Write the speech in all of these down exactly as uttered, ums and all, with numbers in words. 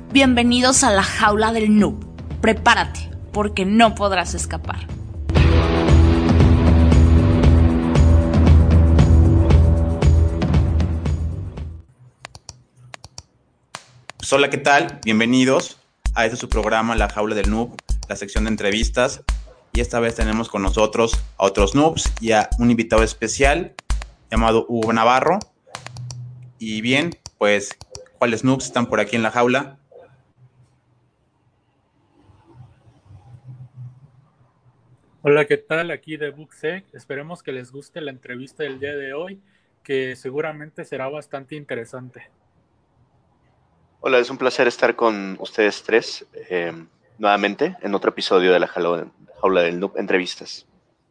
Bienvenidos a la jaula del noob. Prepárate, porque no podrás escapar. Hola, ¿qué tal? Bienvenidos a este su programa, La Jaula del Noob, la sección de entrevistas. Y esta vez tenemos con nosotros a otros noobs y a un invitado especial llamado Hugo Navarro. Y bien, pues, ¿cuáles noobs están por aquí en la jaula? Hola, ¿qué tal? Aquí de Booksec. Esperemos que les guste la entrevista del día de hoy, que seguramente será bastante interesante. Hola, es un placer estar con ustedes tres eh, nuevamente en otro episodio de la Jaula, Jaula del Noob Entrevistas.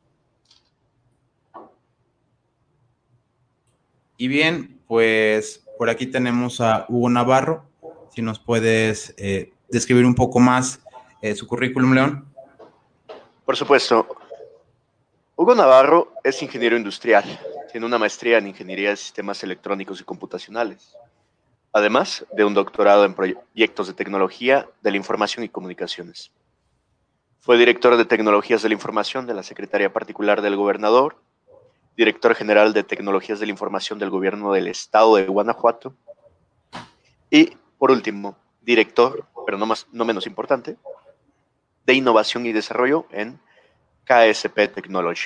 Y bien, pues por aquí tenemos a Hugo Navarro. Si nos puedes eh, describir un poco más eh, su currículum, León. Por supuesto, Hugo Navarro es ingeniero industrial. Tiene una maestría en Ingeniería de Sistemas Electrónicos y Computacionales, además de un doctorado en proyectos de tecnología de la información y comunicaciones. Fue director de Tecnologías de la Información de la Secretaría Particular del Gobernador, director general de Tecnologías de la Información del Gobierno del Estado de Guanajuato y, por último, director, pero no, más, no menos importante, de Innovación y Desarrollo en K S P Technology.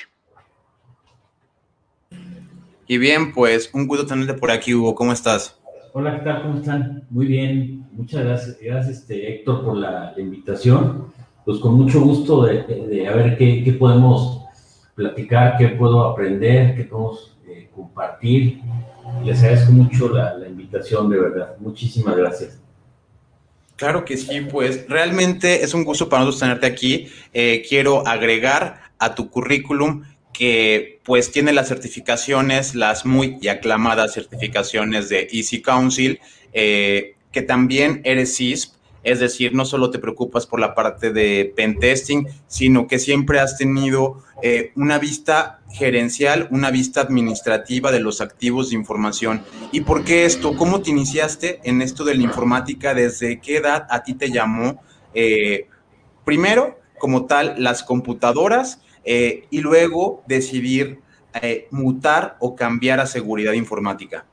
Y bien, pues un gusto tenerte por aquí, Hugo. ¿Cómo estás? Hola, ¿qué tal? ¿Cómo están? Muy bien. Muchas gracias, gracias este, Héctor, por la, la invitación. Pues con mucho gusto de, de, de a ver qué, qué podemos platicar, qué puedo aprender, qué podemos eh, compartir. Les agradezco mucho la, la invitación, de verdad. Muchísimas gracias. Claro que sí, pues realmente es un gusto para nosotros tenerte aquí. Eh, quiero agregar a tu currículum que pues tiene las certificaciones, las muy y aclamadas certificaciones de Easy Council, eh, que también eres C I S P, es decir, no solo te preocupas por la parte de pentesting, sino que siempre has tenido eh, una vista gerencial, una vista administrativa de los activos de información. ¿Y por qué esto? ¿Cómo te iniciaste en esto de la informática? ¿Desde qué edad a ti te llamó? Eh, primero, como tal, las computadoras eh, y luego decidir eh, mutar o cambiar a seguridad informática.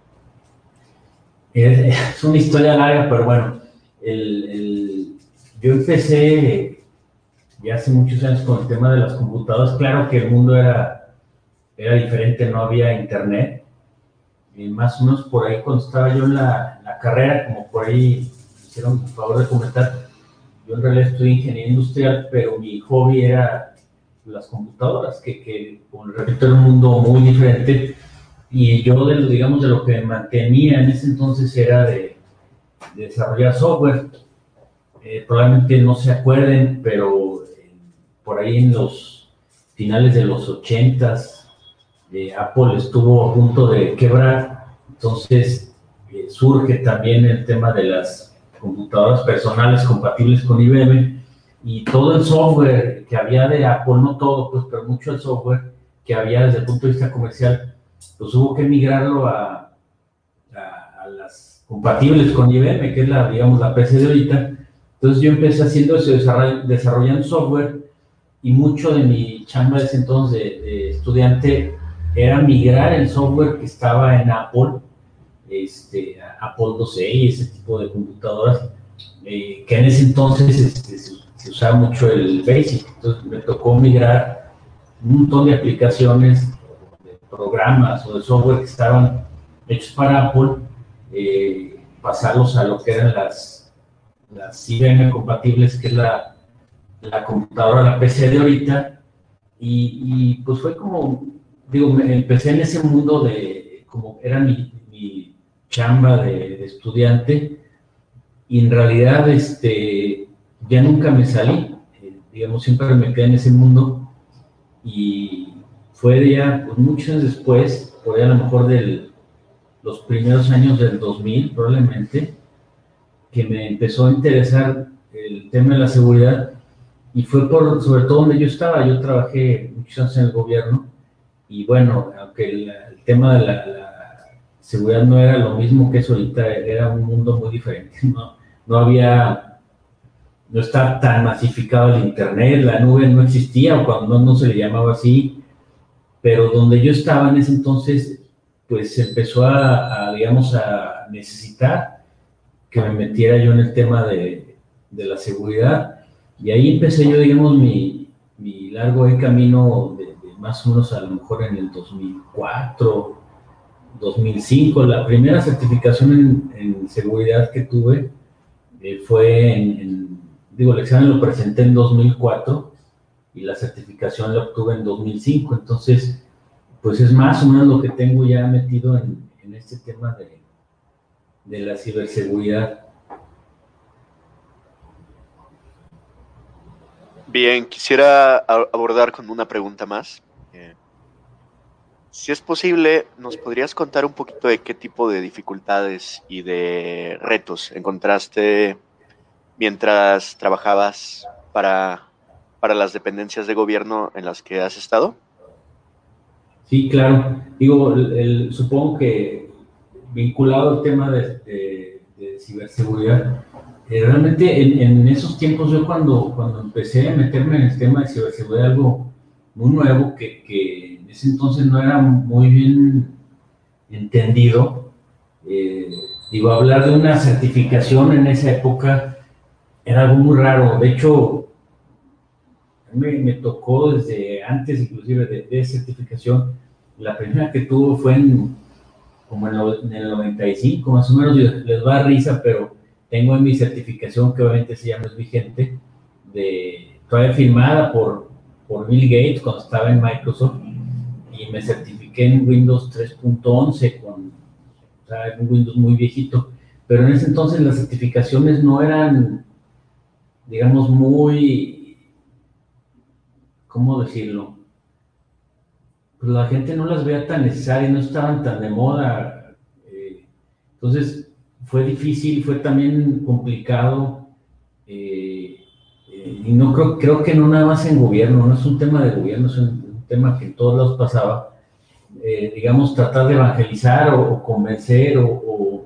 Es, es una historia larga, pero bueno, el, el, yo empecé ya hace muchos años con el tema de las computadoras. Claro que el mundo era, era diferente, no había internet. Y más o menos por ahí, cuando estaba yo en la, la carrera, como por ahí hicieron el favor de comentar, yo en realidad estudié ingeniería industrial, pero mi hobby era las computadoras, que, que como repito, era un mundo muy diferente. Y yo, de lo, digamos, de lo que me mantenía en ese entonces era de, de desarrollar software. Eh, probablemente no se acuerden, pero eh, por ahí en los finales de los ochentas, eh, Apple estuvo a punto de quebrar. Entonces eh, surge también el tema de las computadoras personales compatibles con I B M, y todo el software que había de Apple, no todo, pues, pero mucho el software que había desde el punto de vista comercial, pues hubo que migrarlo a, a, a las compatibles con I B M, que es la, digamos, la P C de ahorita. Entonces yo empecé haciendo eso, desarrollando software, y mucho de mi chamba de ese entonces de, de estudiante era migrar el software que estaba en Apple, este, Apple dos E y ese tipo de computadoras, eh, que en ese entonces este, se, se usaba mucho el BASIC. Entonces me tocó migrar un montón de aplicaciones, de programas o de software que estaban hechos para Apple, eh, pasarlos a lo que eran las, las I B M compatibles, que es la, la computadora, la P C de ahorita, y, y pues fue como, digo, me empecé en ese mundo de, como era mi, mi chamba de, de estudiante, y en realidad este, ya nunca me salí, eh, digamos, siempre me quedé en ese mundo. Y fue ya pues, muchos años después, por ahí a lo mejor de los primeros años del dos mil probablemente, que me empezó a interesar el tema de la seguridad, y fue por, sobre todo donde yo estaba. Yo trabajé muchos años en el gobierno, y bueno, aunque el, el tema de la, la seguridad no era lo mismo que eso ahorita, era un mundo muy diferente, ¿no? no había, no estaba tan masificado el internet, la nube no existía, o cuando no, no se le llamaba así, pero donde yo estaba en ese entonces, pues empezó a, a digamos, a necesitar que me metiera yo en el tema de, de la seguridad, y ahí empecé yo, digamos, mi, mi largo camino de, de más o menos a lo mejor en el dos mil cuatro, dos mil cinco. La primera certificación en, en seguridad que tuve eh, fue en, en, digo, el examen lo presenté en dos mil cuatro y la certificación la obtuve en dos mil cinco, entonces, pues es más o menos lo que tengo ya metido en, en este tema de, de la ciberseguridad. Bien, quisiera abordar con una pregunta más. Eh, si es posible, ¿nos podrías contar un poquito de qué tipo de dificultades y de retos encontraste mientras trabajabas para, para las dependencias de gobierno en las que has estado? Sí, claro. Digo, el, el, supongo que vinculado al tema de, de, de ciberseguridad, eh, realmente en, en esos tiempos yo cuando, cuando empecé a meterme en el tema de ciberseguridad, algo muy nuevo que, que en ese entonces no era muy bien entendido, eh, digo, hablar de una certificación en esa época era algo muy raro. De hecho, me, me tocó desde antes inclusive de, de certificación. La primera que tuvo fue en, como en, lo, en el noventa y cinco, más o menos. Les va a risa, pero tengo en mi certificación, que obviamente se llama, es vigente, de, todavía firmada por, por Bill Gates cuando estaba en Microsoft, y me certifiqué en Windows tres punto once, con, o sea, un Windows muy viejito, pero en ese entonces las certificaciones no eran, digamos, muy, ¿cómo decirlo? Pues la gente no las veía tan necesarias, no estaban tan de moda. Eh, entonces fue difícil, fue también complicado, eh, eh, y no creo, creo que no nada más en gobierno, no es un tema de gobierno, es un, un tema que en todos lados pasaba. Eh, digamos, tratar de evangelizar o, o convencer o, o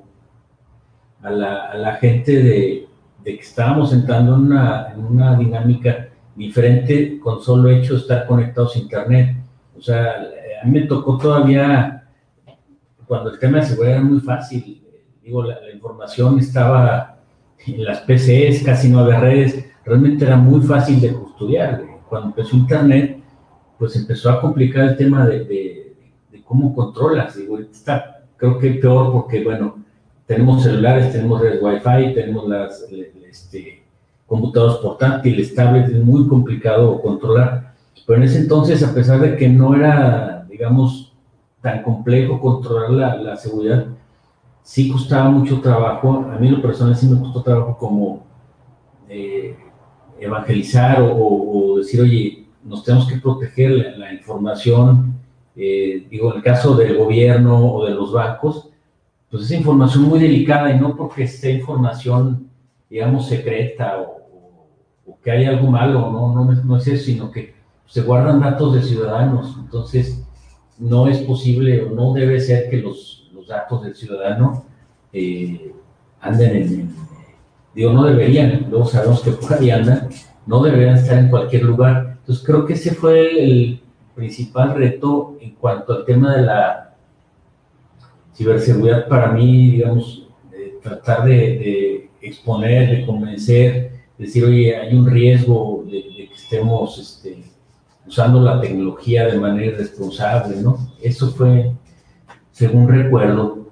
a, la, a la gente de, de que estábamos entrando en una, en una dinámica diferente con solo hecho de estar conectados a internet. O sea, a mí me tocó todavía, cuando el tema de seguridad era muy fácil, digo, la, la información estaba en las P Cs, casi no había redes, realmente era muy fácil de custodiar. Cuando empezó internet, pues empezó a complicar el tema de, de, de cómo controlas. Digo, está, creo que peor porque, bueno, tenemos celulares, tenemos redes Wi-Fi, tenemos las este, computadoras portátiles, tablets, es muy complicado controlar. Pero en ese entonces, a pesar de que no era, digamos, tan complejo controlar la, la seguridad, sí costaba mucho trabajo. A mí en lo personal sí me costó trabajo como eh, evangelizar o, o decir, oye, nos tenemos que proteger la, la información, eh, digo, en el caso del gobierno o de los bancos, pues es información muy delicada, y no porque esté información, digamos, secreta o, o, o que haya algo malo, no, no, no es eso, sino que se guardan datos de ciudadanos. Entonces no es posible o no debe ser que los, los datos del ciudadano eh, anden en, en, digo, no deberían, luego sabemos que por ahí andan, no deberían estar en cualquier lugar. Entonces creo que ese fue el principal reto en cuanto al tema de la ciberseguridad para mí, digamos, eh, tratar de, de exponer, de convencer, decir, oye, hay un riesgo de, de que estemos este, usando la tecnología de manera irresponsable, ¿no? Eso fue, según recuerdo.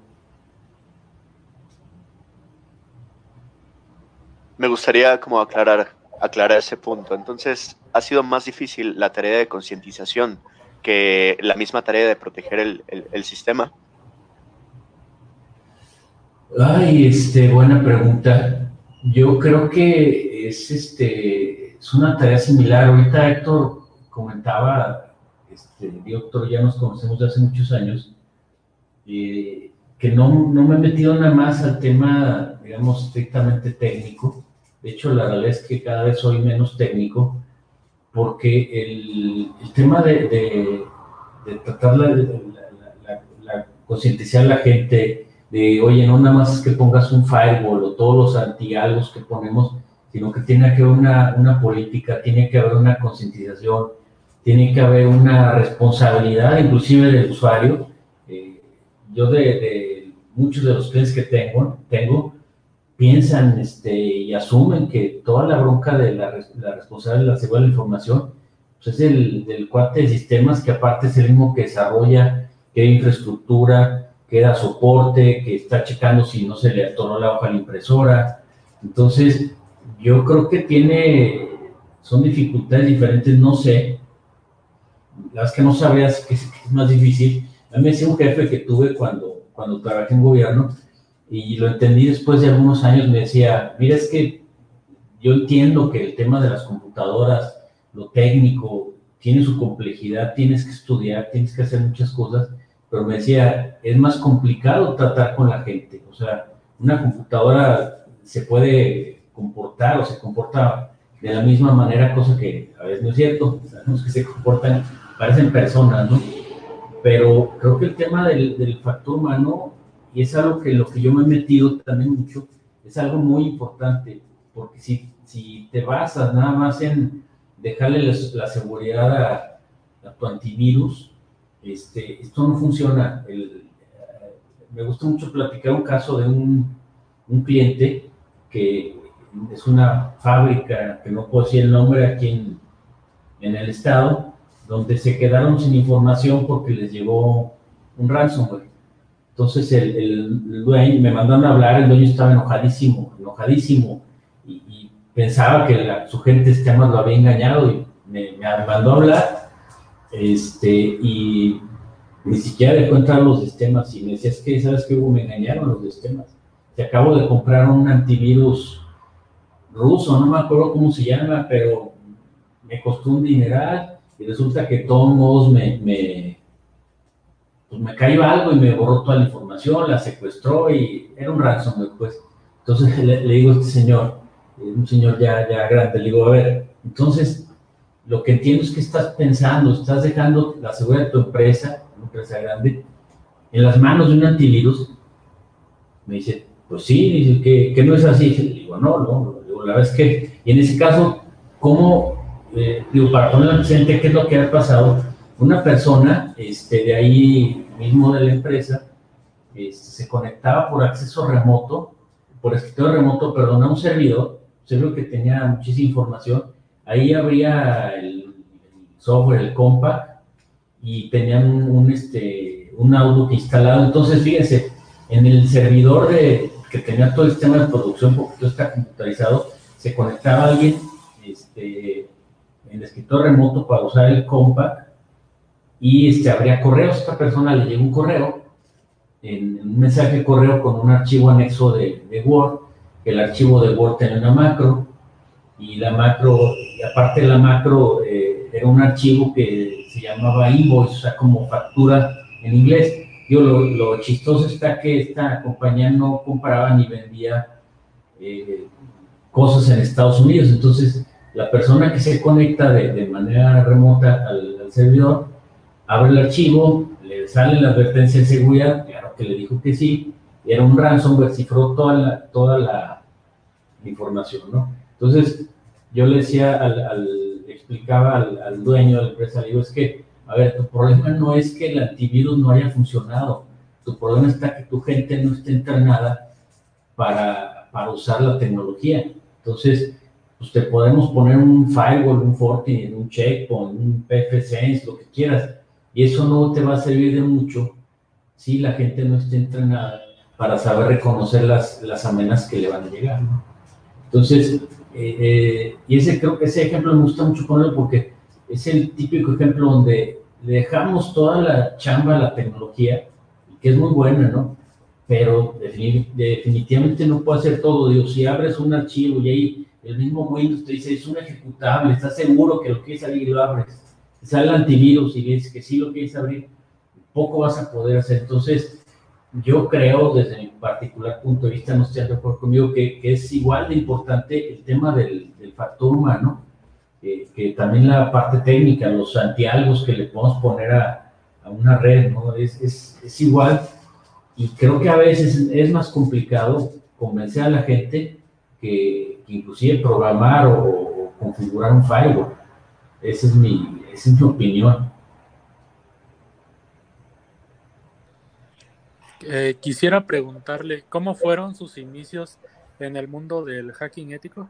Me gustaría como aclarar, aclarar ese punto. Entonces, ¿ha sido más difícil la tarea de concientización que la misma tarea de proteger el, el, el sistema? Ay, este, buena pregunta. Yo creo que es, este, es una tarea similar. Ahorita Héctor comentaba, este, Héctor, ya nos conocemos de hace muchos años, eh, que no, no me he metido nada más al tema, digamos, estrictamente técnico. De hecho, la realidad es que cada vez soy menos técnico, porque el, el tema de, de, de tratar de, de la, la, la, la concientizar a la gente, de, oye, no nada más es que pongas un firewall o todos los antialgos que ponemos, sino que tiene que haber una, una política, tiene que haber una concientización, tiene que haber una responsabilidad inclusive del usuario. Eh, yo de, de muchos de los clientes que tengo, tengo piensan este, y asumen que toda la bronca de la, la responsabilidad de la seguridad de la información pues es el del cuate de sistemas, que aparte es el mismo que desarrolla, que da infraestructura, que da soporte, que está checando si no se le atoró la hoja a la impresora. Entonces, yo creo que tiene, son dificultades diferentes, no sé, las que no sabías que es, que es más difícil. A mí me decía un jefe que tuve cuando, cuando trabajé en gobierno, y lo entendí después de algunos años, me decía, mira, es que yo entiendo que el tema de las computadoras, lo técnico, tiene su complejidad, tienes que estudiar, tienes que hacer muchas cosas, pero me decía, es más complicado tratar con la gente. O sea, una computadora se puede comportar o se comporta de la misma manera, cosa que a veces no es cierto, sabemos que se comportan, parecen personas, ¿no? Pero creo que el tema del, del factor humano, y es algo que lo que yo me he metido también mucho, es algo muy importante, porque si, si te basas nada más en dejarle la, la seguridad a, a tu antivirus, este, esto no funciona. El, eh, me gusta mucho platicar un caso de un, un cliente que es una fábrica, que no puedo decir el nombre, aquí en, en el estado, donde se quedaron sin información porque les llegó un ransomware. Entonces el, el dueño, me mandaron a hablar, el dueño estaba enojadísimo, enojadísimo, y, y pensaba que la, su gente de sistemas lo había engañado, y me, me mandó a hablar, este, y ni siquiera dejó entrar los sistemas, y me decía, es que, ¿sabes qué hubo? Me engañaron los sistemas. Te acabo de comprar un antivirus ruso, no me acuerdo cómo se llama, pero me costó un dineral, y resulta que de todos modos me... me pues me cayó algo y me borró toda la información, la secuestró, y era un ransomware, pues. Entonces le, le digo a este señor, un señor ya, ya grande, le digo, a ver, entonces, lo que entiendo es que estás pensando, estás dejando la seguridad de tu empresa, una empresa grande, en las manos de un antivirus. Me dice, pues sí, dice, que, que no es así. Le digo, no, no, digo, la verdad es que, y en ese caso, ¿cómo, eh, digo, para poner el antecedente, qué es lo que ha pasado? Una persona, este, de ahí mismo de la empresa, este, se conectaba por acceso remoto, por escritorio remoto, perdón, a un servidor, un servidor que tenía muchísima información. Ahí habría el, el software, el Compact, y tenían un, un, este, un Outlook instalado. Entonces, fíjense, en el servidor de, que tenía todo el sistema de producción, porque todo está computarizado, se conectaba alguien este, en el escritorio remoto para usar el Compact, y este, habría correos. Esta persona le llegó un correo, en, en un mensaje de correo con un archivo anexo de, de Word. El archivo de Word tenía una macro, y la macro, y aparte de la macro, eh, era un archivo que se llamaba invoice, o sea, como factura en inglés. Yo, lo, lo chistoso está que esta compañía no compraba ni vendía eh, cosas en Estados Unidos. Entonces, la persona que se conecta de, de manera remota al, al servidor, abre el archivo, le sale la advertencia de seguridad, claro que le dijo que sí, era un ransomware, cifró toda la, toda la información, ¿no? Entonces, yo le decía, al, al, explicaba al, al dueño de la empresa, le digo, es que, a ver, tu problema no es que el antivirus no haya funcionado, tu problema está que tu gente no esté entrenada para, para usar la tecnología. Entonces, pues te podemos poner un firewall, un Fortinet, un Checkpoint, un P F Sense, lo que quieras, y eso no te va a servir de mucho si la gente no esté entrenada para saber reconocer las, las amenazas que le van a llegar, ¿no? Entonces, eh, eh, y ese, creo que ese ejemplo me gusta mucho ponerlo porque es el típico ejemplo donde le dejamos toda la chamba a la tecnología, que es muy buena, ¿no? Pero definitivamente no puede hacer todo. Digo, si abres un archivo y ahí el mismo Windows te dice, es un ejecutable, ¿estás seguro que lo quieres abrir? Y lo abres. Sale el antivirus y dices que sí lo quieres abrir, poco vas a poder hacer. Entonces, yo creo, desde mi particular punto de vista, no estoy de acuerdo conmigo, que, que es igual de importante el tema del, del factor humano, eh, que también la parte técnica, los antialgos que le podemos poner a, a una red, ¿no? Es, es, es igual y creo que a veces es más complicado convencer a la gente que, que inclusive programar o, o configurar un firewall. Esa es mi, esa es mi opinión. Eh, quisiera preguntarle, ¿cómo fueron sus inicios en el mundo del hacking ético?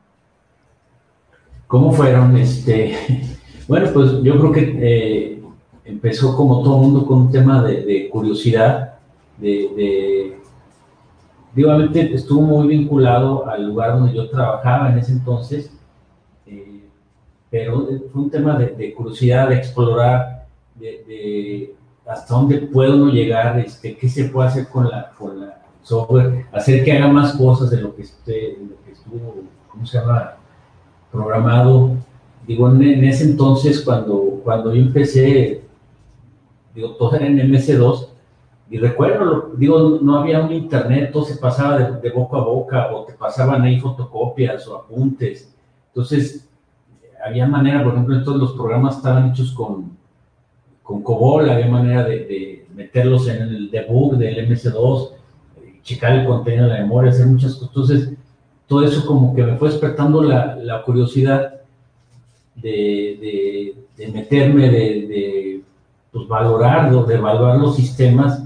¿Cómo fueron? Este, bueno, pues yo creo que eh, empezó como todo mundo con un tema de, de curiosidad, de, de, obviamente estuvo muy vinculado al lugar donde yo trabajaba en ese entonces, eh, pero fue un tema de, de curiosidad, de explorar, de, de hasta dónde puede uno llegar, este, qué se puede hacer con la, con la software, hacer que haga más cosas de lo que, esté, de lo que estuvo, ¿cómo se llama?, programado. Digo, en, en ese entonces, cuando, cuando yo empecé, digo, todo era en eme ese dos, y recuerdo, digo, no había un internet, todo se pasaba de, de boca a boca, o te pasaban ahí fotocopias o apuntes. Entonces, había manera, por ejemplo, todos los programas estaban hechos con, con COBOL, había manera de, de meterlos en el debug del eme ese dos, checar el contenido de la memoria, hacer muchas cosas. Entonces, todo eso como que me fue despertando la, la curiosidad de, de, de meterme, de, de pues, valorar, de evaluar los sistemas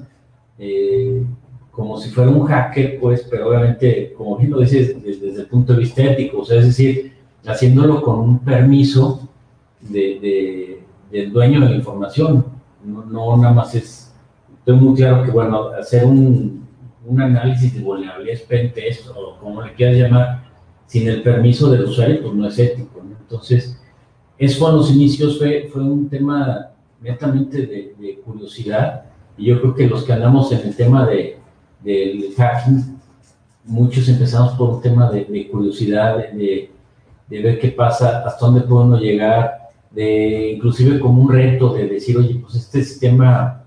eh, como si fuera un hacker, pues, pero obviamente, como bien lo dices, desde, desde el punto de vista ético, o sea, es decir, haciéndolo con un permiso de, de, del dueño de la información, no, no nada más es, estoy muy claro que, bueno, hacer un un análisis de vulnerabilidades pentest o como le quieras llamar, sin el permiso del usuario, pues no es ético, ¿no? Entonces, eso en los inicios fue, fue un tema netamente de, de curiosidad, y yo creo que los que andamos en el tema de, del hacking, muchos empezamos por un tema de, de curiosidad, de, de ver qué pasa, hasta dónde podemos llegar, de inclusive como un reto de decir, oye, pues este sistema,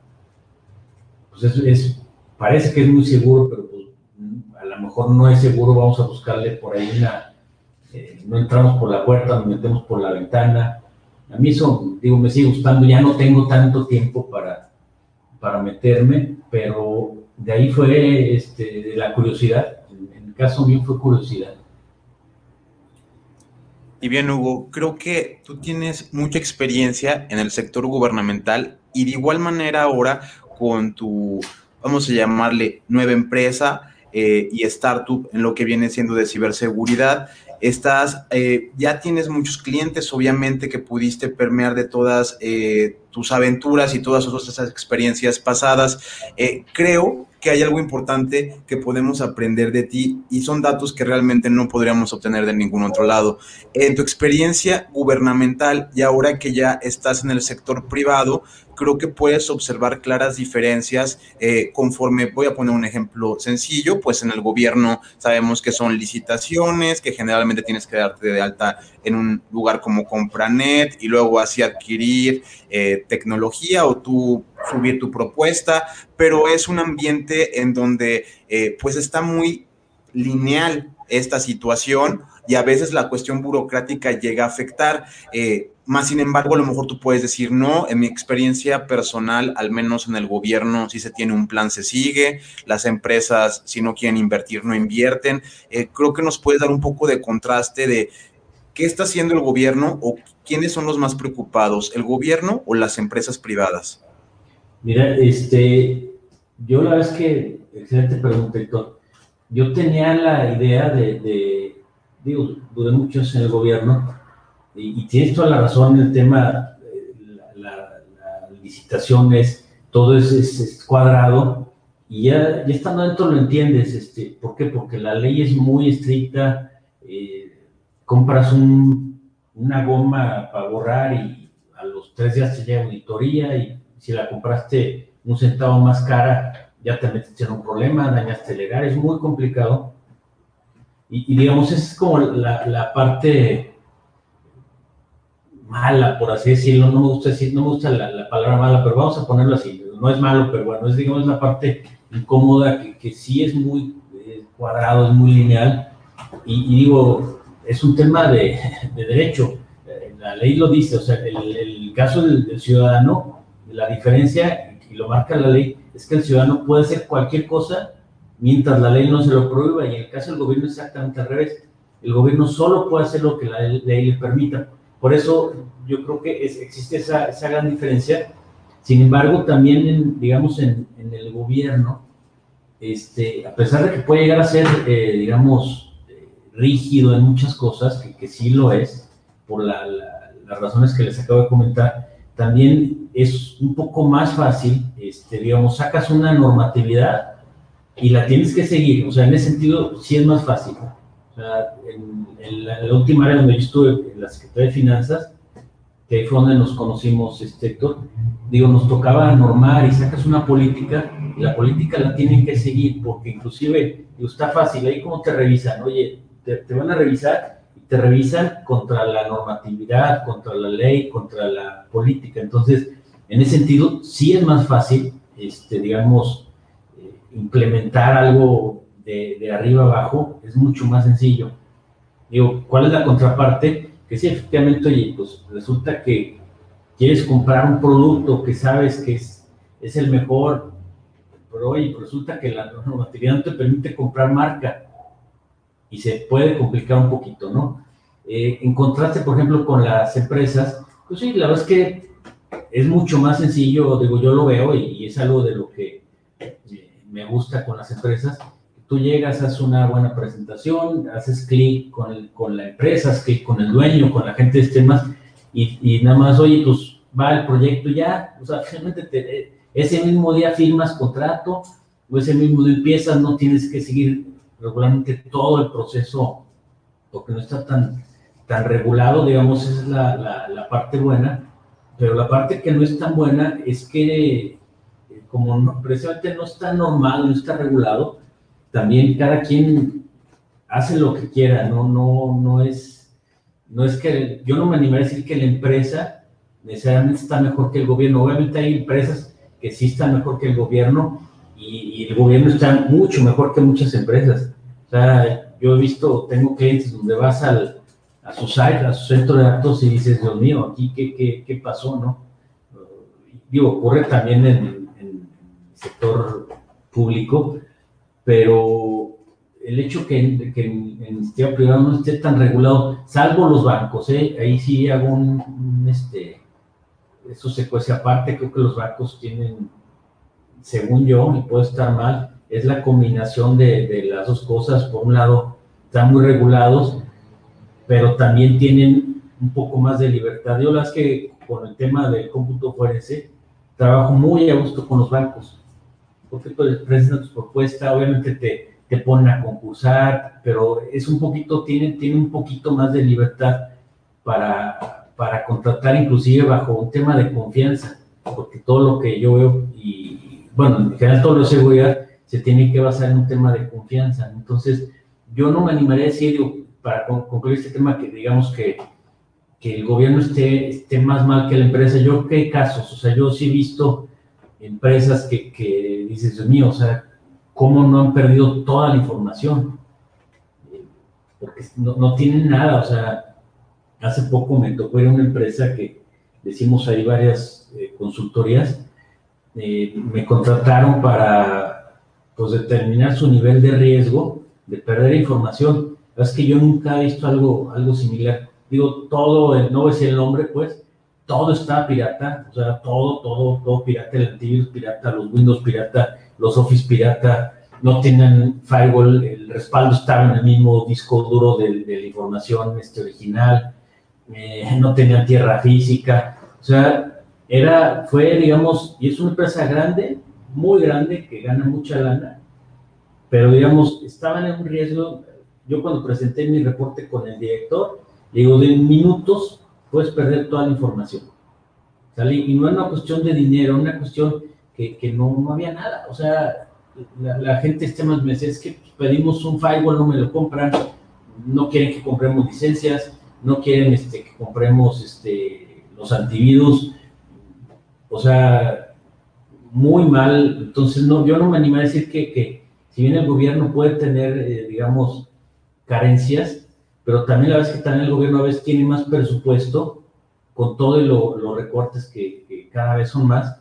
pues es, es parece que es muy seguro, pero pues, a lo mejor no es seguro, vamos a buscarle por ahí una, eh, no entramos por la puerta, nos metemos por la ventana. A mí eso, digo, me sigue gustando, ya no tengo tanto tiempo para, para meterme, pero de ahí fue este, de la curiosidad, en el caso mío fue curiosidad. Y bien, Hugo, creo que tú tienes mucha experiencia en el sector gubernamental y de igual manera ahora con tu, vamos a llamarle, nueva empresa eh, y startup en lo que viene siendo de ciberseguridad. Estás, eh, ya tienes muchos clientes, obviamente, que pudiste permear de todas eh, tus aventuras y todas esas experiencias pasadas. Eh, creo que hay algo importante que podemos aprender de ti y son datos que realmente no podríamos obtener de ningún otro lado. En tu experiencia gubernamental y ahora que ya estás en el sector privado, creo que puedes observar claras diferencias eh, conforme, voy a poner un ejemplo sencillo, pues en el gobierno sabemos que son licitaciones, que generalmente tienes que darte de alta en un lugar como Compranet y luego así adquirir eh, tecnología o tú subir tu propuesta, pero es un ambiente en donde eh, pues está muy lineal esta situación y a veces la cuestión burocrática llega a afectar, eh, más sin embargo a lo mejor tú puedes decir no, en mi experiencia personal, al menos en el gobierno, si se tiene un plan se sigue, las empresas si no quieren invertir no invierten. Eh, creo que nos puedes dar un poco de contraste de qué está haciendo el gobierno o quiénes son los más preocupados, el gobierno o las empresas privadas. Mira, este, yo la verdad es que, excelente pregunta, Héctor. Yo tenía la idea de, de digo, duré muchos en el gobierno, y, y tienes toda la razón en el tema, eh, la, la, la licitación es, todo es, es, es cuadrado, y ya, ya estando dentro lo entiendes, este, ¿por qué? Porque la ley es muy estricta, eh, compras un, una goma para borrar y a los tres días te llega auditoría, y si la compraste un centavo más cara, ya te metes en un problema, dañaste el erario, es muy complicado. Y, y digamos, es como la, la parte mala, por así decirlo, no me gusta decir, no me gusta la, la palabra mala, pero vamos a ponerlo así, no es malo, pero bueno, es digamos la parte incómoda, que, que sí es muy eh, cuadrado, es muy lineal, y, y digo, es un tema de, de derecho, la ley lo dice, o sea, el, el caso del, del ciudadano, la diferencia, y lo marca la ley, es que el ciudadano puede hacer cualquier cosa mientras la ley no se lo prohíba, y en el caso del gobierno es exactamente al revés. El gobierno solo puede hacer lo que la ley le permita. Por eso yo creo que es, existe esa, esa gran diferencia. Sin embargo, también, en, digamos, en, en el gobierno, este, a pesar de que puede llegar a ser, eh, digamos, eh, rígido en muchas cosas, que, que sí lo es, por la, la, las razones que les acabo de comentar, también es un poco más fácil, este, digamos, sacas una normatividad y la tienes que seguir. O sea, en ese sentido sí es más fácil. O sea, en, en, la, en la última área donde yo estuve, en la Secretaría de Finanzas, que ahí fue donde nos conocimos, este, Héctor, digo, nos tocaba normar y sacas una política, y la política la tienen que seguir, porque inclusive, digo, está fácil, ahí cómo te revisan, oye, te, te van a revisar, y te revisan contra la normatividad, contra la ley, contra la política. Entonces, en ese sentido, sí es más fácil, este, digamos, eh, implementar algo de, de arriba abajo, es mucho más sencillo. Digo, ¿cuál es la contraparte? Que sí, efectivamente, oye, pues resulta que quieres comprar un producto que sabes que es, es el mejor, pero oye, resulta que la normatividad no te permite comprar marca y se puede complicar un poquito, ¿no? Eh, en contraste, por ejemplo, con las empresas, pues sí, la verdad es que es mucho más sencillo, digo, yo lo veo y, y es algo de lo que eh, me gusta con las empresas. Tú llegas, haces una buena presentación, haces clic con, el, con la empresa, haces clic con el dueño, con la gente de temas, y, y nada más, oye, pues va el proyecto ya, o sea, finalmente te, ese mismo día firmas contrato, o ese mismo día empiezas, no tienes que seguir regularmente todo el proceso, porque no está tan, tan regulado, digamos, esa es la, la, la parte buena, pero la parte que no es tan buena es que, como no, precisamente no está normado, no está regulado, también cada quien hace lo que quiera, no, no, no es, no es que, yo no me animaría a decir que la empresa necesariamente está mejor que el gobierno. Obviamente hay empresas que sí están mejor que el gobierno y, y el gobierno está mucho mejor que muchas empresas. O sea, yo he visto, tengo clientes donde vas al, a su site, a su centro de datos y dices, Dios mío, aquí qué, qué, qué pasó, ¿no? Digo, ocurre también en, en el sector público, pero el hecho que, que en, en el sistema privado no esté tan regulado, salvo los bancos, ¿eh? Ahí sí hago un, un este, eso se cuece aparte, creo que los bancos tienen, según yo, y puedo estar mal, es la combinación de, de las dos cosas. Por un lado, están muy regulados, pero también tienen un poco más de libertad. Yo la verdad es que con el tema del cómputo forense, trabajo muy a gusto con los bancos, porque pues, presentan tu propuesta, obviamente te, te ponen a concursar, pero es un poquito, tienen, tienen un poquito más de libertad para, para contratar, inclusive bajo un tema de confianza, porque todo lo que yo veo, y bueno, en general todo lo de seguridad, se tiene que basar en un tema de confianza. Entonces, yo no me animaría a decir, digo, para concluir este tema, que digamos que, que el gobierno esté, esté más mal que la empresa. Yo, ¿qué casos? O sea, yo sí he visto empresas que, que dices, Dios mío, o sea, ¿cómo no han perdido toda la información? Porque no, no tienen nada. O sea, hace poco me tocó ir a una empresa que decimos ahí varias eh, consultorías, eh, me contrataron para, pues, determinar su nivel de riesgo de perder información. Es que yo nunca he visto algo, algo similar. Digo, todo, el, no es el nombre, pues, todo está pirata, o sea, todo, todo, todo pirata, el antivirus pirata, los Windows pirata, los Office pirata, no tienen firewall, el respaldo estaba en el mismo disco duro de, de la información este, original, eh, no tenían tierra física, o sea, era, fue, digamos, y es una empresa grande, muy grande, que gana mucha lana, pero, digamos, estaban en un riesgo. Yo cuando presenté mi reporte con el director, digo, de minutos puedes perder toda la información, ¿sale? Y no es una cuestión de dinero, una cuestión que, que no, no había nada. O sea, la, la gente este más me decía, es que pedimos un firewall, no me lo compran, no quieren que compremos licencias, no quieren este, que compremos este, los antivirus, o sea, muy mal. Entonces, no, yo no me animé a decir que, que si bien el gobierno puede tener, eh, digamos, carencias, pero también la verdad es que también el gobierno a veces tiene más presupuesto, con todos lo, los recortes que, que cada vez son más,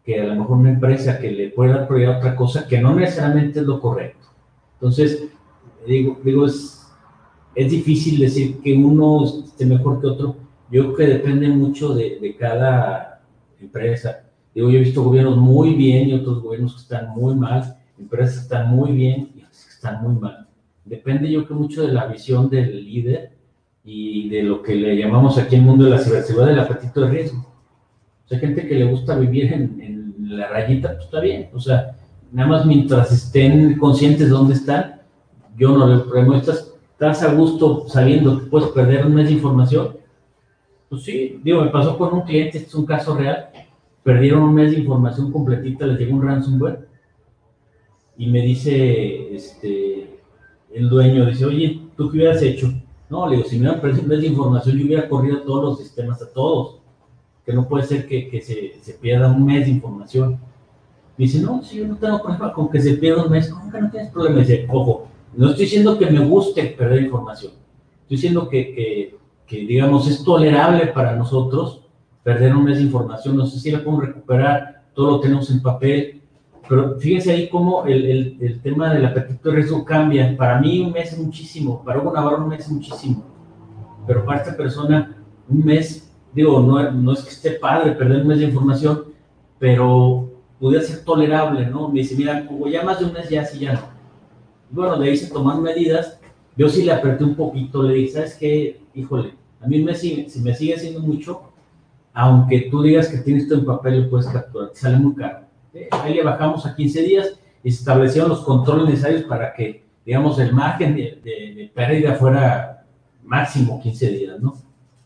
que a lo mejor una empresa que le puede dar prioridad a otra cosa que no necesariamente es lo correcto. Entonces, digo, digo es, es difícil decir que uno esté mejor que otro. Yo creo que depende mucho de, de cada empresa. Digo, yo he visto gobiernos muy bien y otros gobiernos que están muy mal, empresas que están muy bien y otras que están muy mal. Depende yo creo mucho de la visión del líder y de lo que le llamamos aquí en el mundo de la ciberseguridad, del apetito de riesgo. O sea, gente que le gusta vivir en, en la rayita, pues está bien. O sea, nada más mientras estén conscientes de dónde están, yo no le problema. Estás, estás a gusto sabiendo que puedes perder un mes de información. Pues sí, digo, me pasó con un cliente, este es un caso real. Perdieron un mes de información completita, les llegó un ransomware. Y me dice, este, el dueño, dice, oye, ¿tú qué hubieras hecho? No, le digo, si me hubieran perdido un mes de información, yo hubiera corrido todos los sistemas, a todos. Que no puede ser que, que se, se pierda un mes de información. Me dice, no, si yo no tengo problema con que se pierda un mes, ¿cómo que no tienes problema? Me dice, ojo, no estoy diciendo que me guste perder información, estoy diciendo que, que, que, digamos, es tolerable para nosotros perder un mes de información, no sé si la podemos recuperar, todo lo tenemos en papel, pero fíjense ahí cómo el, el, el tema del apetito de riesgo cambia. Para mí un mes es muchísimo, para Hugo Navarro un mes es muchísimo, pero para esta persona un mes, digo, no, no es que esté padre perder un mes de información, pero pudiera ser tolerable, ¿no? Me dice, mira, como ya más de un mes ya, sí, ya no. Y bueno, de ahí se toman medidas. Yo sí le apreté un poquito, le dije, ¿sabes qué? Híjole, a mí me sigue, si me sigue siendo mucho, aunque tú digas que tienes esto en papel, lo puedes capturar, te sale muy caro. ¿Eh? Ahí le bajamos a quince días y se establecieron los controles necesarios para que, digamos, el margen de, de, de pérdida fuera máximo quince días, ¿no?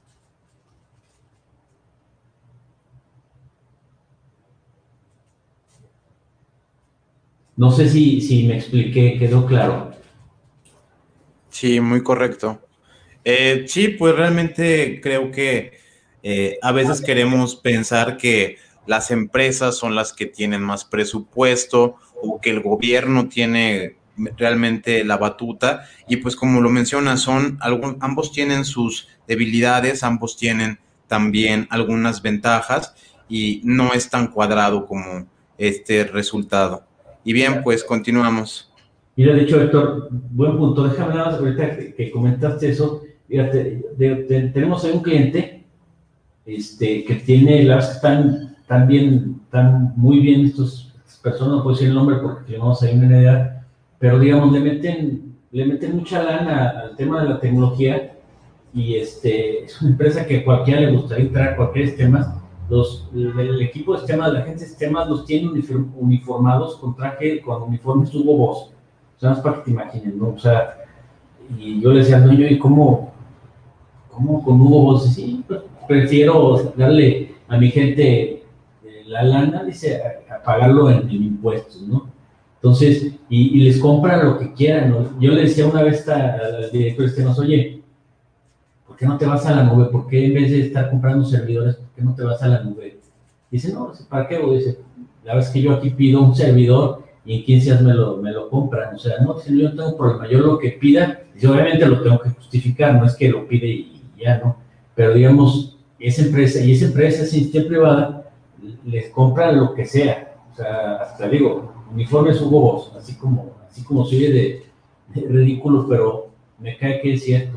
No sé si, si me expliqué, quedó claro. Sí, muy correcto. Eh, sí, pues realmente creo que eh, a veces queremos pensar que las empresas son las que tienen más presupuesto o que el gobierno tiene realmente la batuta y pues como lo menciona, son algún, ambos tienen sus debilidades, ambos tienen también algunas ventajas y no es tan cuadrado como este resultado. Y bien, pues continuamos. Mira, de hecho, Héctor, buen punto. Déjame nada más ahorita que, que comentaste eso. Fíjate, de, de, tenemos ahí un cliente este, que tiene, la verdad es que están, están bien, están muy bien estos, estas personas, no puedo decir el nombre porque tenemos ahí una idea, pero digamos, le meten, le meten mucha lana al tema de la tecnología y este, es una empresa que a cualquiera le gustaría entrar a cualquier sistema. Los, el, el equipo de sistemas, la agencia de sistemas los tiene uniformados con traje, con uniformes Hugo Boss. O sea, más para que te imaginen, ¿no? O sea, y yo le decía al dueño, ¿y cómo, cómo con Hugo Boss? Sí, pues, prefiero darle a mi gente la lana, dice, a, a pagarlo en, en impuestos, ¿no? Entonces, y, y les compran lo que quieran, ¿no? Yo le decía una vez a, al director de sistemas, oye, ¿por qué no te vas a la nube? ¿Por qué en vez de estar comprando servidores, por qué no te vas a la nube? Dice, no, ¿para qué? Dice, la verdad es que yo aquí pido un servidor y en quince días me lo, me lo compran. O sea, no, si yo no tengo problema. Yo lo que pida, yo obviamente lo tengo que justificar, no es que lo pide y ya, ¿no? Pero digamos, esa empresa, y esa empresa, esa entidad privada, les compra lo que sea. O sea, hasta digo, uniformes Hugo Boss, así como, así como se oye de, de ridículo, pero me cae que es cierto.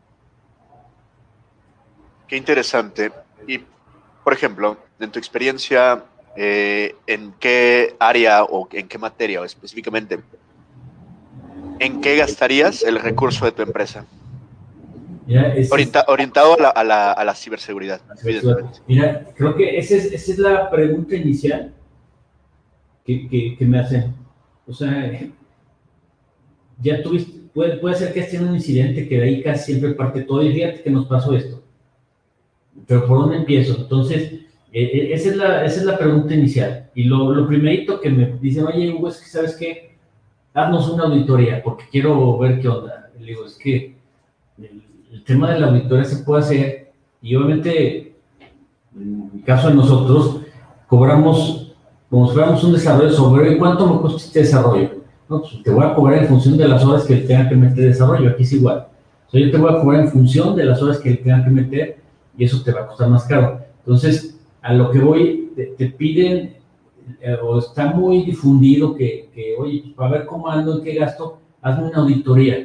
Qué interesante. Y, por ejemplo, en tu experiencia, eh, ¿en qué área o en qué materia o específicamente, en qué gastarías el recurso de tu empresa? Mira, Orienta, es, orientado a la, a, la, a la ciberseguridad. La ciberseguridad. Mira, creo que esa es, esa es la pregunta inicial que, que, que me hacen. O sea, ya tuviste, puede, puede ser que esté en un incidente que de ahí casi siempre parte todo y fíjate que nos pasó esto. Pero ¿por dónde empiezo? Entonces, eh, esa, es la, esa es la pregunta inicial. Y lo, lo primerito que me dicen, oye, Hugo, es que ¿sabes qué? Haznos una auditoría, porque quiero ver qué onda. Le digo, es que el, el tema de la auditoría se puede hacer, y obviamente, en el caso de nosotros, cobramos, como si fuéramos un desarrollo sobre cuánto me cuesta este desarrollo. No, pues te voy a cobrar en función de las horas que le tenga que meter desarrollo, aquí es igual. O sea, yo te voy a cobrar en función de las horas que le tenga que meter, y eso te va a costar más caro. Entonces, a lo que voy, te, te piden, eh, o está muy difundido que, que, oye, pues para ver cómo ando, en qué gasto, hazme una auditoría.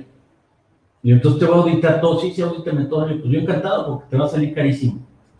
Y entonces te voy a auditar todo, sí, sí, audítame todo. Pues yo encantado, porque te va a salir carísimo.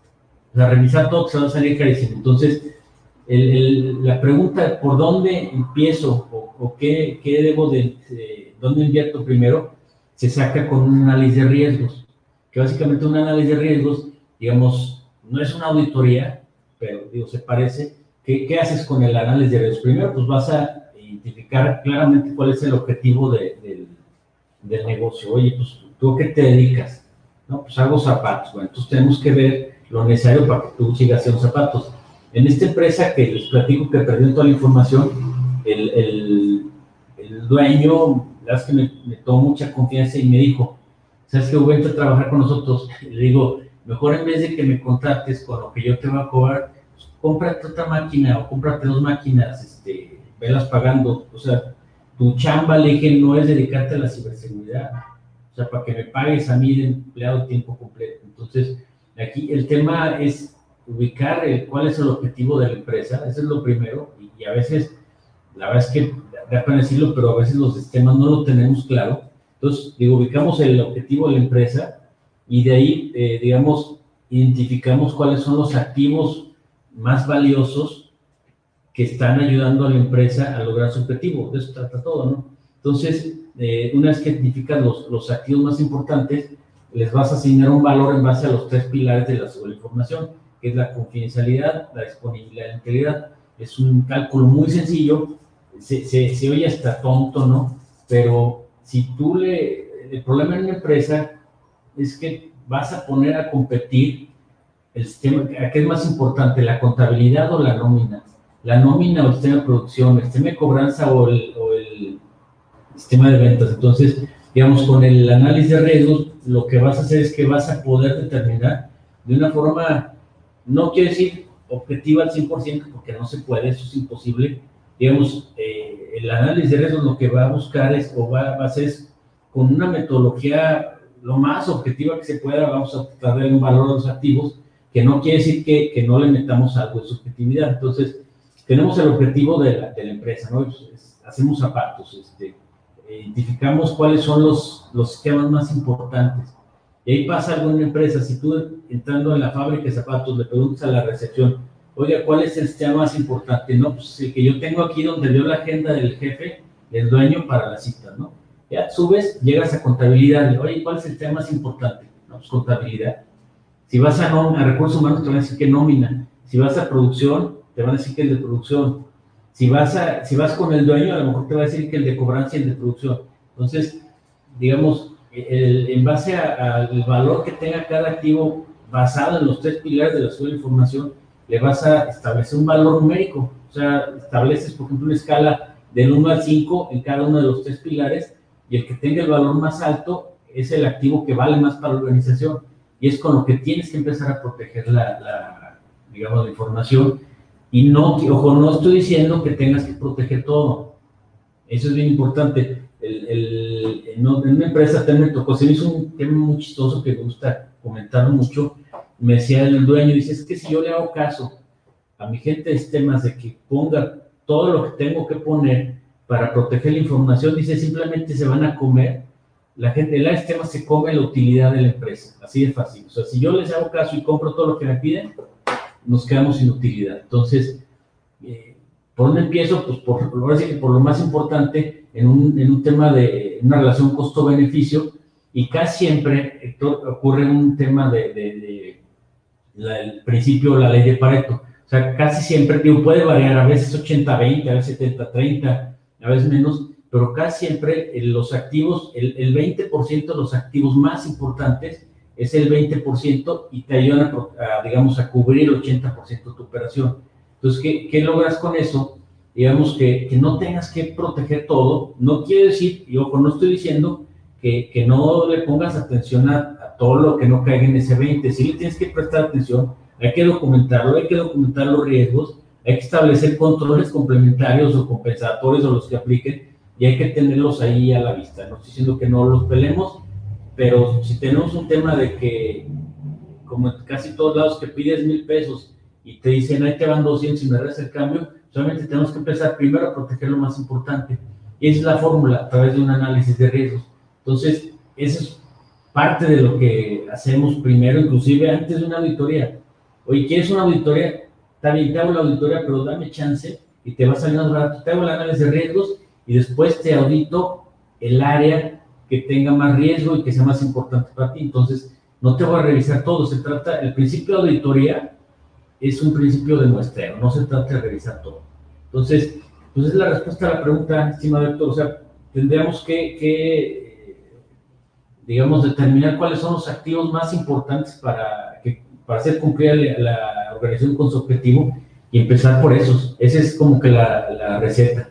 O sea, revisar todo, que se va a salir carísimo. Entonces, el, el, la pregunta es, ¿por dónde empiezo? O, o qué, qué debo de, de, dónde invierto primero, se saca con un análisis de riesgos. Que básicamente un análisis de riesgos, digamos, no es una auditoría, pero, digo, se parece. ¿Qué, qué haces con el análisis de riesgos? Primero, pues vas a identificar claramente cuál es el objetivo de, del, del negocio. Oye, pues, ¿tú a qué te dedicas? No, pues hago zapatos. Bueno, entonces tenemos que ver lo necesario para que tú sigas haciendo zapatos. En esta empresa que les platico que perdió toda la información, el, el, el dueño, la verdad es que me, me tomó mucha confianza y me dijo, ¿sabes qué? Vente a trabajar con nosotros. Y le digo, mejor en vez de que me contrates con lo que yo te voy a cobrar, pues, cómprate otra máquina o cómprate dos máquinas, este, velas pagando. O sea, tu chamba, le dije, no es dedicarte a la ciberseguridad. O sea, para que me pagues a mí de empleado tiempo completo. Entonces, aquí el tema es ubicar el, cuál es el objetivo de la empresa. Eso es lo primero. Y, y a veces, la verdad es que, da pena decirlo, pero a veces los sistemas no lo tenemos claro. Entonces, digo, ubicamos el objetivo de la empresa y de ahí, eh, digamos, identificamos cuáles son los activos más valiosos que están ayudando a la empresa a lograr su objetivo. De eso trata todo, ¿no? Entonces, eh, una vez que identificas los, los activos más importantes, les vas a asignar un valor en base a los tres pilares de la seguridad de la información, que es la confidencialidad, la disponibilidad y la integridad. Es un cálculo muy sencillo, se, se, se oye hasta tonto, ¿no? Pero si tú le... El problema en una empresa es que vas a poner a competir el sistema, ¿a qué es más importante, la contabilidad o la nómina? La nómina o el sistema de producción, el sistema de cobranza o el, o el sistema de ventas. Entonces, digamos, con el análisis de riesgos, lo que vas a hacer es que vas a poder determinar de una forma, no quiero decir objetiva al cien por ciento, porque no se puede, eso es imposible. Digamos, eh, el análisis de riesgos lo que va a buscar es, o va, va a hacer es, con una metodología lo más objetiva que se pueda, vamos a tratar de dar un valor a los activos, que no quiere decir que, que no le metamos algo de subjetividad. Entonces, tenemos el objetivo de la, de la empresa, ¿no? Es, es, hacemos zapatos, este, identificamos cuáles son los, los sistemas más importantes. Y ahí pasa algo en una empresa. Si tú, entrando en la fábrica de zapatos, le preguntas a la recepción, oiga, ¿cuál es el sistema más importante? No, pues el que yo tengo aquí donde veo la agenda del jefe, del dueño para la cita, ¿no? Ya subes, llegas a contabilidad, oye, ¿cuál es el sistema más importante? No, pues contabilidad. Si vas a, nómina, a recursos humanos, te van a decir que nómina. Si vas a producción, te van a decir que el de producción. Si vas, a, si vas con el dueño, a lo mejor te va a decir que el de cobranza y el de producción. Entonces, digamos, el, en base al valor que tenga cada activo basado en los tres pilares de la seguridad de la información, le vas a establecer un valor numérico. O sea, estableces, por ejemplo, una escala del uno al cinco en cada uno de los tres pilares, y el que tenga el valor más alto es el activo que vale más para la organización. Y es con lo que tienes que empezar a proteger la, la digamos, la información. Y no, ojo, no estoy diciendo que tengas que proteger todo. Eso es bien importante. El, el, en una empresa también me tocó, se me hizo un tema muy chistoso que me gusta comentar mucho. Me decía el dueño, dice, es que si yo le hago caso a mi gente de sistemas de que ponga todo lo que tengo que poner para proteger la información, dice, simplemente se van a comer. La gente, el sistema se come la utilidad de la empresa, así de fácil. O sea, si yo les hago caso y compro todo lo que me piden, nos quedamos sin utilidad. Entonces, eh, ¿por dónde empiezo? Pues por, ahora sí que por lo más importante, en un, en un tema de una relación costo-beneficio, y casi siempre Héctor, ocurre un tema de, de, de la, el principio, la ley de Pareto. O sea, casi siempre, digo, puede variar, a veces ochenta veinte, a veces setenta treinta, a veces menos, pero casi siempre los activos, el, el veinte por ciento de los activos más importantes es el veinte por ciento y te ayudan a, a, digamos, a cubrir el ochenta por ciento de tu operación. Entonces, ¿qué, qué logras con eso? Digamos que, que no tengas que proteger todo. No quiere decir, y ojo, no estoy diciendo que, que no le pongas atención a, a todo lo que no caiga en ese veinte. Sí le tienes que prestar atención, hay que documentarlo, hay que documentar los riesgos, hay que establecer controles complementarios o compensatorios o los que apliquen, y hay que tenerlos ahí a la vista. No estoy diciendo que no los pelemos, pero si tenemos un tema de que, como en casi todos lados, que pides mil pesos y te dicen, ahí te van doscientos y me das el cambio, Solamente tenemos que empezar primero a proteger lo más importante. Y esa es la fórmula a través de un análisis de riesgos. Entonces, eso es parte de lo que hacemos primero, inclusive antes de una auditoría. Oye, ¿quieres una auditoría? Está bien, te hago la auditoría, pero dame chance y te va a salir más barato. Te hago el análisis de riesgos y después te audito el área que tenga más riesgo y que sea más importante para ti. Entonces, no te voy a revisar todo. Se trata, el principio de auditoría es un principio de muestreo, no se trata de revisar todo. Entonces, pues es la respuesta a la pregunta, estimado Héctor. O sea, tendríamos que, que, digamos, determinar cuáles son los activos más importantes para, que, para hacer cumplir la, la organización con su objetivo y empezar por esos. Esa es como que la, la receta.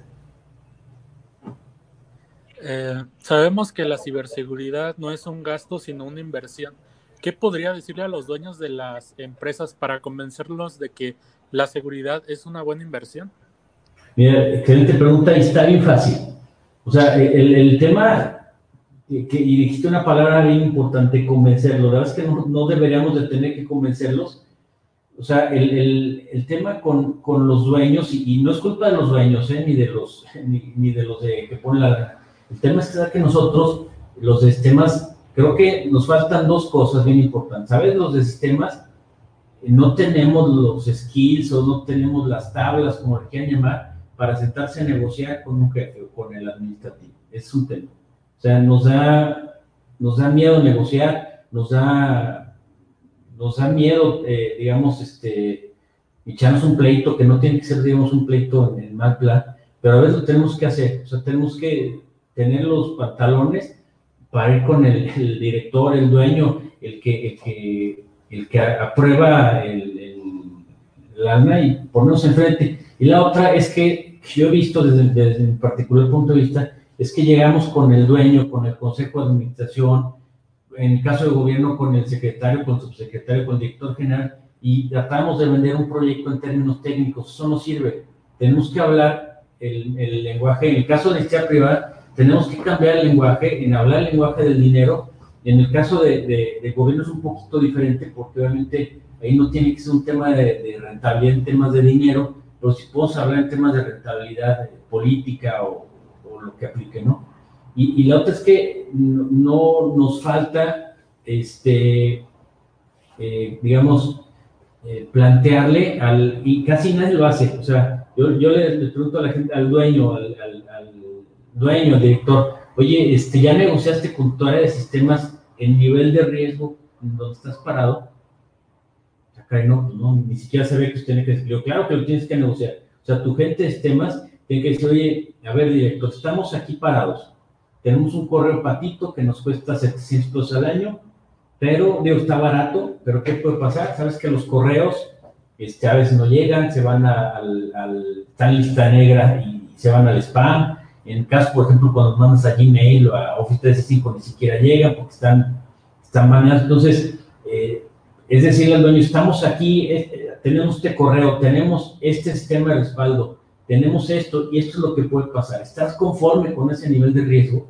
Eh, sabemos que la ciberseguridad no es un gasto, sino una inversión. ¿Qué podría decirle a los dueños de las empresas para convencerlos de que la seguridad es una buena inversión? Mira, excelente pregunta y está bien fácil. O sea, el, el tema, que, que, y dijiste una palabra bien importante, convencerlos. La verdad es que no, no deberíamos de tener que convencerlos. O sea, el, el, el tema con, con los dueños, y, y no es culpa de los dueños, ¿eh? ni de los ni, ni de los de, que ponen la... El tema es que nosotros, los de sistemas, creo que nos faltan dos cosas bien importantes. ¿Sabes? Los de sistemas no tenemos los skills o no tenemos las tablas, como le quieran llamar, para sentarse a negociar con un jefe o con el administrativo. Es un tema. O sea, nos da, nos da miedo negociar, nos da, nos da miedo, eh, digamos, este, echarnos un pleito, que no tiene que ser, digamos, un pleito en el mal plan, pero a veces lo tenemos que hacer. O sea, tenemos que tener los pantalones para ir con el, el director, el dueño, el que, el que, el que aprueba el, el, el alma y ponernos enfrente. Y la otra es que yo he visto desde, desde mi particular punto de vista, es que llegamos con el dueño, con el consejo de administración, en el caso de gobierno con el secretario, con el subsecretario, con el director general, y tratamos de vender un proyecto en términos técnicos. Eso no sirve. Tenemos que hablar el, el lenguaje, en el caso de la entidad privada, tenemos que cambiar el lenguaje, en hablar el lenguaje del dinero. En el caso de, de, de gobierno es un poquito diferente, porque obviamente ahí no tiene que ser un tema de, de rentabilidad en temas de dinero, pero si podemos hablar en temas de rentabilidad política o, o lo que aplique, ¿no? Y, y la otra es que no, no nos falta, este, eh, digamos, eh, plantearle, al, y casi nadie lo hace. O sea, yo, yo le, le pregunto a la gente, al dueño, al, al, al dueño, al director, oye, este, ¿ya negociaste con tu área de sistemas el nivel de riesgo en donde estás parado? Acá no, pues no, ni siquiera sabe que usted tiene que decir. Yo, claro que lo tienes que negociar. O sea, tu gente de sistemas tiene que decir, oye, a ver, director, estamos aquí parados. Tenemos un correo patito que nos cuesta setecientos pesos al año, pero, digo, está barato, pero ¿qué puede pasar? Sabes que los correos este, a veces no llegan, se van a, al, al, están en lista negra y se van al spam. En caso, por ejemplo, cuando mandas a Gmail o a Office trescientos sesenta y cinco, ni siquiera llegan porque están, están baneados. Entonces, eh, es decirle al dueño, estamos aquí, eh, tenemos este correo, tenemos este sistema de respaldo, tenemos esto y esto es lo que puede pasar. ¿Estás conforme con ese nivel de riesgo?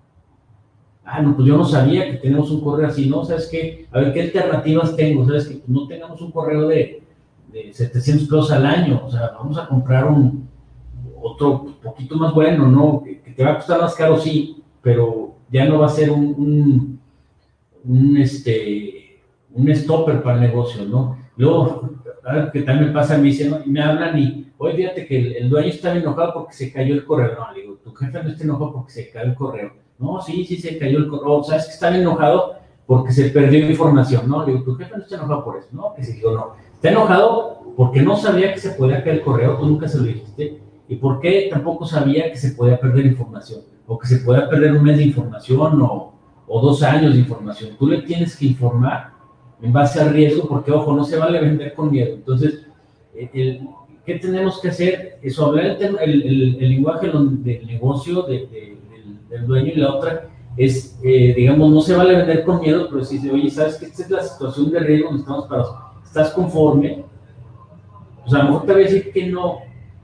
Ah, no, pues yo no sabía que tenemos un correo así, ¿no? ¿Sabes qué? A ver, ¿qué alternativas tengo? ¿Sabes que no tengamos un correo de, de setecientos pesos al año? O sea, vamos a comprar un otro poquito más bueno, ¿no? Que, que te va a costar más caro, sí, pero ya no va a ser un, un, un, este, un stopper para el negocio, ¿no? Luego, algo que también pasa, me dicen, ¿no? Y me hablan y, oye, fíjate que el, el dueño está enojado porque se cayó el correo. No, le digo, tu jefe no está enojado porque se cayó el correo. No, sí, sí, se cayó el correo. ¿Sabes que está enojado porque se perdió información? No, le digo, tu jefe no está enojado por eso. No, que se digo, no. Está enojado porque no sabía que se podía caer el correo, tú nunca se lo dijiste. ¿Y por qué tampoco sabía que se podía perder información? O que se podía perder un mes de información o, o dos años de información. Tú le tienes que informar en base al riesgo, porque, ojo, no se vale vender con miedo. Entonces, el, ¿qué tenemos que hacer? Eso, hablar el, tema, el, el, el lenguaje del negocio, de, de, del, del dueño, y la otra es, eh, digamos, no se vale vender con miedo, pero si dice, oye, ¿sabes que esta es la situación de riesgo donde estamos parados? ¿Estás conforme? Pues a lo mejor te voy a decir que no,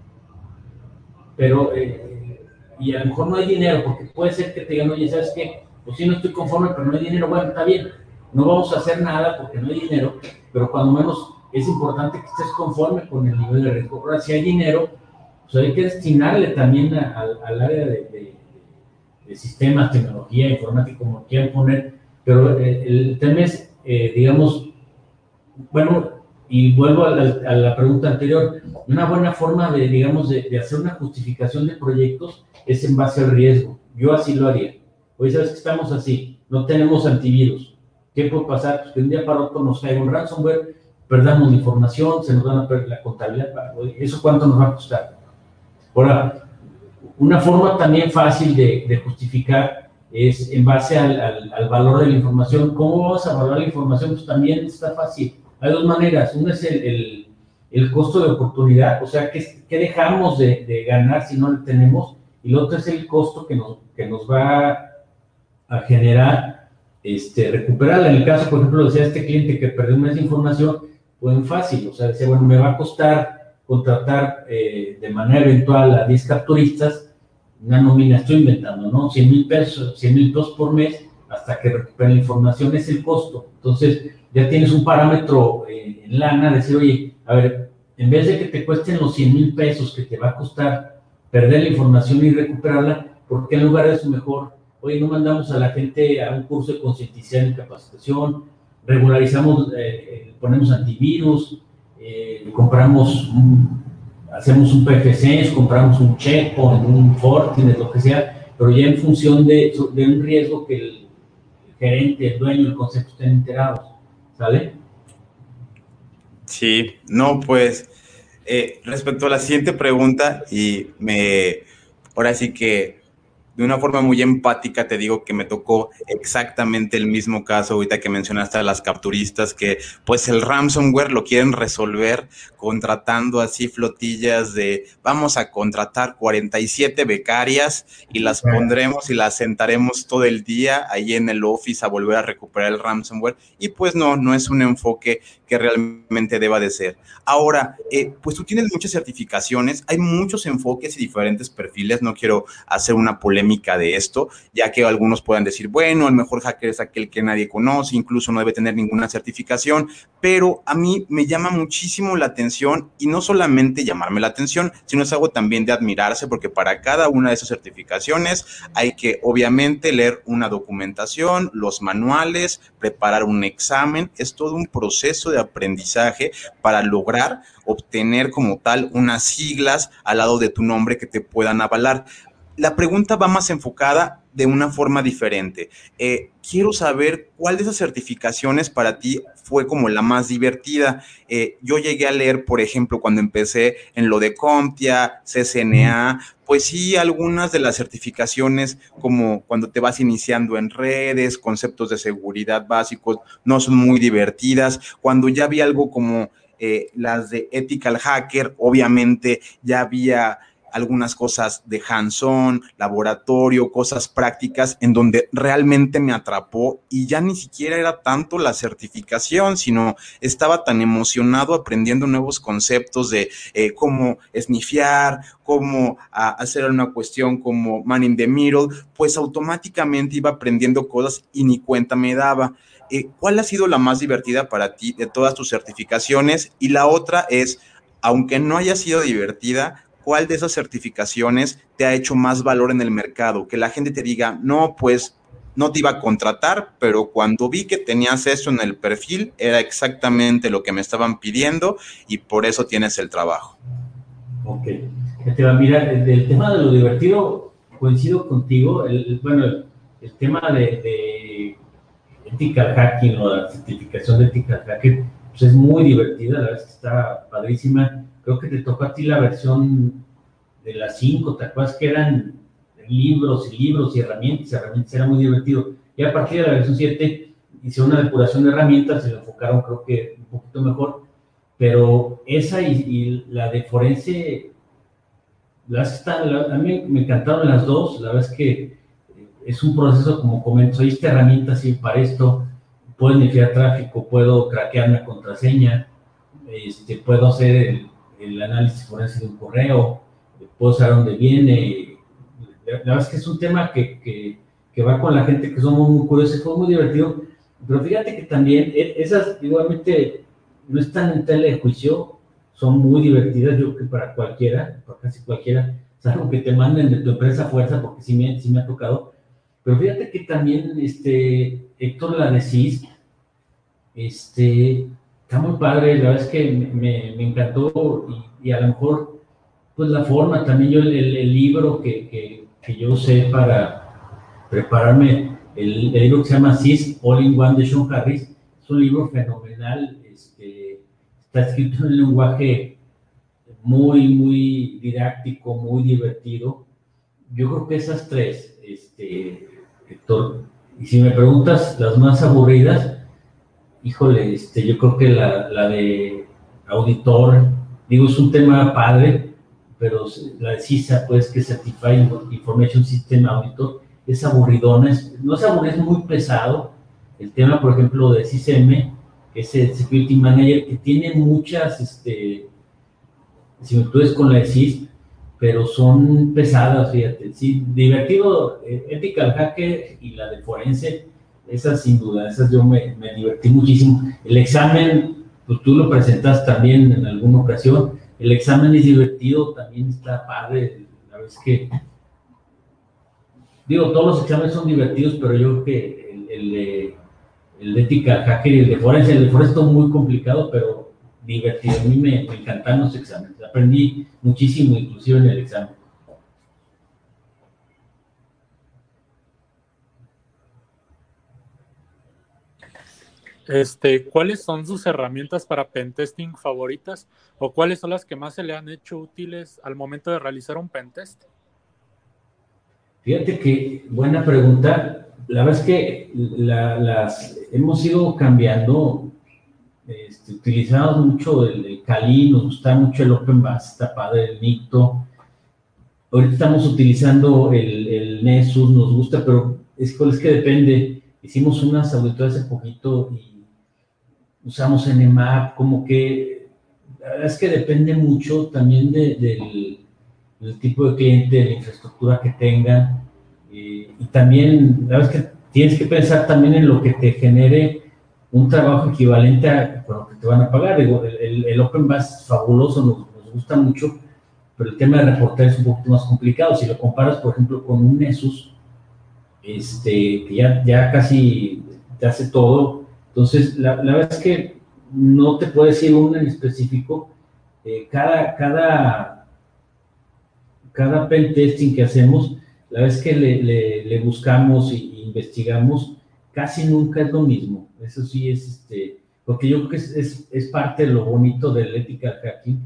pero, eh, y a lo mejor no hay dinero, porque puede ser que te digan, oye, ¿sabes qué? Pues sí, no estoy conforme, pero no hay dinero. Bueno, está bien, no vamos a hacer nada porque no hay dinero, pero cuando menos es importante que estés conforme con el nivel de riesgo. Ahora, si hay dinero, pues hay que destinarle también a, a, al área de, de, de sistemas, tecnología, informática, como quieran poner, pero el, el tema es, eh, digamos, bueno, y vuelvo a la, a la pregunta anterior, una buena forma de, digamos, de, de hacer una justificación de proyectos es en base al riesgo. Yo así lo haría. Hoy sabes que estamos así, no tenemos antivirus. ¿Qué puede pasar? Pues que de un día para otro nos caiga un ransomware, perdamos la información, se nos van a perder la contabilidad. ¿Eso cuánto nos va a costar? Ahora, una forma también fácil de, de justificar es en base al, al, al valor de la información. ¿Cómo vamos a valorar la información? Pues también está fácil. Hay dos maneras. Una es el, el, el costo de oportunidad, o sea, ¿qué, qué dejamos de, de ganar si no lo tenemos? Y lo otro es el costo que nos, que nos va a generar este, recuperarla. En el caso, por ejemplo, decía este cliente que perdió un mes de información, fue muy fácil. O sea, decía, bueno, me va a costar contratar eh, de manera eventual a diez capturistas, una nómina, estoy inventando, ¿no? cien mil pesos, cien mil pesos por mes, hasta que recuperen la información, es el costo. Entonces, ya tienes un parámetro eh, en lana, decir, oye, a ver, en vez de que te cuesten los cien mil pesos que te va a costar perder la información y recuperarla, ¿por qué en lugar de eso mejor, oye, no mandamos a la gente a un curso de concientización y capacitación, regularizamos, eh, ponemos antivirus, eh, compramos, un, hacemos un P F C, compramos un Checkpoint, un Fortinet, lo que sea, pero ya en función de, de un riesgo que el, el gerente, el dueño, el concepto estén enterados, ¿sale? Sí, no, pues, eh, respecto a la siguiente pregunta, y me, ahora sí que de una forma muy empática te digo que me tocó exactamente el mismo caso ahorita que mencionaste a las capturistas, que pues el ransomware lo quieren resolver contratando así flotillas de vamos a contratar cuarenta y siete becarias y las pondremos y las sentaremos todo el día ahí en el office a volver a recuperar el ransomware, y pues no, no es un enfoque que realmente deba de ser. Ahora, eh, pues tú tienes muchas certificaciones, hay muchos enfoques y diferentes perfiles, no quiero hacer una polémica de esto, ya que algunos puedan decir, bueno, el mejor hacker es aquel que nadie conoce, incluso no debe tener ninguna certificación, pero a mí me llama muchísimo la atención, y no solamente llamarme la atención, sino es algo también de admirarse, porque para cada una de esas certificaciones hay que obviamente leer una documentación, los manuales, preparar un examen, es todo un proceso de aprendizaje para lograr obtener como tal unas siglas al lado de tu nombre que te puedan avalar. La pregunta va más enfocada de una forma diferente. Eh, quiero saber cuál de esas certificaciones para ti fue como la más divertida. Eh, yo llegué a leer, por ejemplo, cuando empecé en lo de CompTIA, C C N A, pues sí, algunas de las certificaciones, como cuando te vas iniciando en redes, conceptos de seguridad básicos, no son muy divertidas. Cuando ya vi algo como eh, las de Ethical Hacker, obviamente ya había algunas cosas de hands-on, laboratorio, cosas prácticas en donde realmente me atrapó, y ya ni siquiera era tanto la certificación, sino estaba tan emocionado aprendiendo nuevos conceptos de eh, cómo snifear, cómo a, hacer una cuestión como man in the middle, pues automáticamente iba aprendiendo cosas y ni cuenta me daba. Eh, ¿Cuál ha sido la más divertida para ti de todas tus certificaciones? Y la otra es, aunque no haya sido divertida, ¿cuál de esas certificaciones te ha hecho más valor en el mercado? Que la gente te diga, no, pues no te iba a contratar, pero cuando vi que tenías eso en el perfil, era exactamente lo que me estaban pidiendo y por eso tienes el trabajo. Ok. Mira, del tema de lo divertido, coincido contigo. El, bueno, el, el tema de, de ethical hacking o la certificación de ethical hacking, pues es muy divertida, la verdad es que está padrísima. Creo que te tocó a ti la versión de las cinco, ¿te acuerdas que eran libros y libros y herramientas? Herramientas, era muy divertido. Y a partir de la versión siete hicieron una depuración de herramientas, se lo enfocaron creo que un poquito mejor, pero esa y, y la de forense, las están, la, a mí me encantaron las dos. La verdad es que es un proceso, como comento, hay esta herramienta así para esto, puedo iniciar tráfico, puedo craquear una contraseña, este, puedo hacer el el análisis forense de un correo, puedo saber dónde viene. La verdad es que es un tema que, que, que va con la gente que somos muy curiosos, fue muy divertido, pero fíjate que también esas igualmente no están en tela de juicio, son muy divertidas, yo creo que para cualquiera, para casi cualquiera, salvo que te manden de tu empresa a fuerza, porque sí me, sí me ha tocado. Pero fíjate que también, este, Héctor, la de C I S C, este, está muy padre, la verdad es que me, me, me encantó y, y a lo mejor, pues la forma, también yo el, el, el libro que, que, que yo usé para prepararme, el, el libro que se llama C I S C All in One de Sean Harris, es un libro fenomenal, este, está escrito en un lenguaje muy, muy didáctico, muy divertido. Yo creo que esas tres, este, Héctor, y si me preguntas las más aburridas, híjole, este, yo creo que la, la de auditor, digo, es un tema padre, pero la de CISA, pues, que Certified Information System Auditor, es aburridona, es, no es aburrido, es muy pesado. El tema, por ejemplo, de C I S M, que es el Security Manager, que tiene muchas este, similitudes con la de C I S, pero son pesadas, fíjate. Sí, divertido, eh, Ethical Hacker y la de Forense, esas sin duda, esas yo me, me divertí muchísimo. El examen, pues tú lo presentas también en alguna ocasión, el examen es divertido, también está padre, la vez que, digo, todos los exámenes son divertidos, pero yo creo que el, el de, el de Ethical Hacker y el de Forense, el de Forense es muy complicado, pero divertido, a mí me, me encantan los exámenes, aprendí muchísimo, inclusive en el examen. Este, ¿cuáles son sus herramientas para pentesting favoritas o cuáles son las que más se le han hecho útiles al momento de realizar un pentest? Fíjate que buena pregunta. La verdad es que la, las hemos ido cambiando. Este, utilizamos mucho el, el Kali, nos gusta mucho el OpenBAS, está padre, el Nikto. Ahorita estamos utilizando el, el Nessus, nos gusta, pero es, es que depende. Hicimos unas auditorías hace poquito y usamos Nmap, como que la verdad es que depende mucho también de, del, del tipo de cliente, de la infraestructura que tengan. Eh, y también, la verdad es que tienes que pensar también en lo que te genere un trabajo equivalente a lo que te van a pagar. Digo, el, el, el OpenBAS es fabuloso, nos, nos gusta mucho, pero el tema de reportar es un poquito más complicado. Si lo comparas, por ejemplo, con un Nessus, este, que ya, ya casi te hace todo, entonces la, la verdad es que no te puedo decir uno en específico. Eh, cada, cada, cada pen testing que hacemos, la vez que le, le, le buscamos e investigamos, casi nunca es lo mismo. Eso sí es, este, porque yo creo que es, es, es parte de lo bonito del ethical hacking.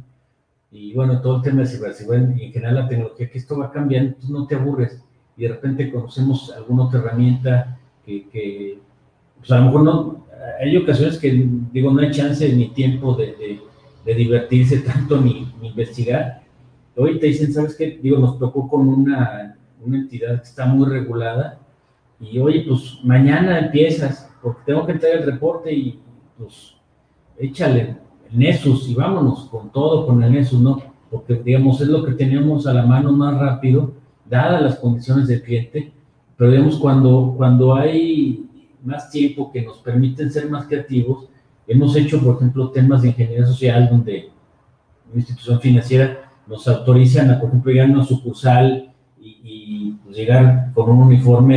Y bueno, todo el tema de ciberseguridad y en general la tecnología, que esto va cambiando, entonces no te aburres. Y de repente conocemos alguna otra herramienta que, que pues a lo mejor no, hay ocasiones que, digo, no hay chance ni tiempo de, de, de divertirse tanto ni, ni investigar. Hoy te dicen, ¿sabes qué? Digo, nos tocó con una, una entidad que está muy regulada y, oye, pues mañana empiezas, porque tengo que entregar el reporte y, pues, échale el Nessus y vámonos con todo, con el Nessus, ¿no? Porque, digamos, es lo que teníamos a la mano más rápido, dadas las condiciones del cliente, pero, digamos, cuando, cuando hay más tiempo que nos permiten ser más creativos, hemos hecho, por ejemplo, temas de ingeniería social, donde una institución financiera nos autorizan a, por ejemplo, llegar a una sucursal y, y pues, llegar con un uniforme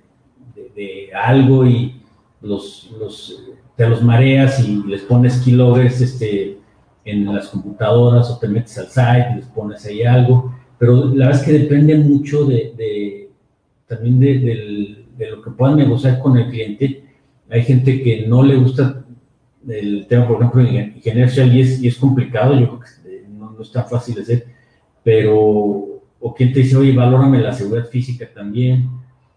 de, de algo y los, los, te los mareas y les pones keyloggers este, en las computadoras o te metes al site y les pones ahí algo, pero la verdad es que depende mucho de, de también de, de, de lo que puedan negociar con el cliente. Hay gente que no le gusta el tema, por ejemplo, en ingeniería social y es, y es complicado, yo creo que no, no es tan fácil de hacer, pero, o quien te dice, oye, valórame la seguridad física también.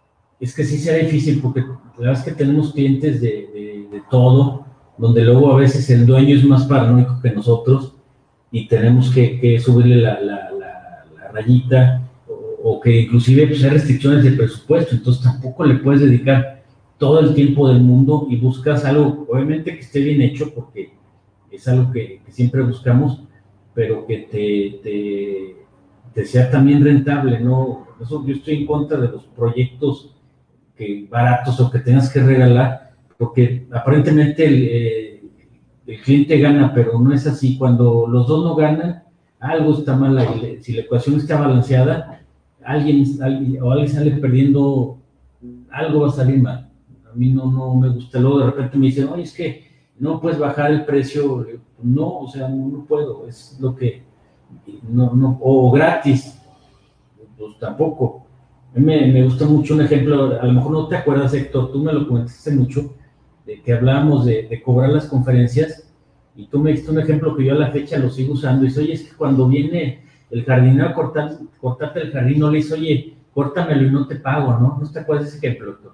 Es que sí será difícil porque la verdad es que tenemos clientes de, de, de todo, donde luego a veces el dueño es más paranoico que nosotros y tenemos que, que subirle la, la, la, la rayita o, o que inclusive pues, hay restricciones de presupuesto, entonces tampoco le puedes dedicar todo el tiempo del mundo y buscas algo, obviamente que esté bien hecho porque es algo que, que siempre buscamos, pero que te, te, te sea también rentable, ¿no? Eso, yo estoy en contra de los proyectos que baratos o que tengas que regalar, porque aparentemente el, eh, el cliente gana, pero no es así. Cuando los dos no ganan, algo está mal ahí. Si la ecuación está balanceada, alguien, alguien o alguien sale perdiendo, algo va a salir mal. A mí no, no me gusta. Luego de repente me dicen, oye, es que no puedes bajar el precio. No, o sea, no, no puedo. Es lo que, no, no, o gratis, pues tampoco. A mí me, me gusta mucho un ejemplo, a lo mejor no te acuerdas, Héctor, tú me lo comentaste mucho, de que hablábamos de, de cobrar las conferencias, y tú me diste un ejemplo que yo a la fecha lo sigo usando, y dice, oye, es que cuando viene el jardinero a cortar, cortarte el jardín, no le dice, oye, córtamelo y no te pago, ¿no? ¿No te acuerdas de ese ejemplo, Héctor?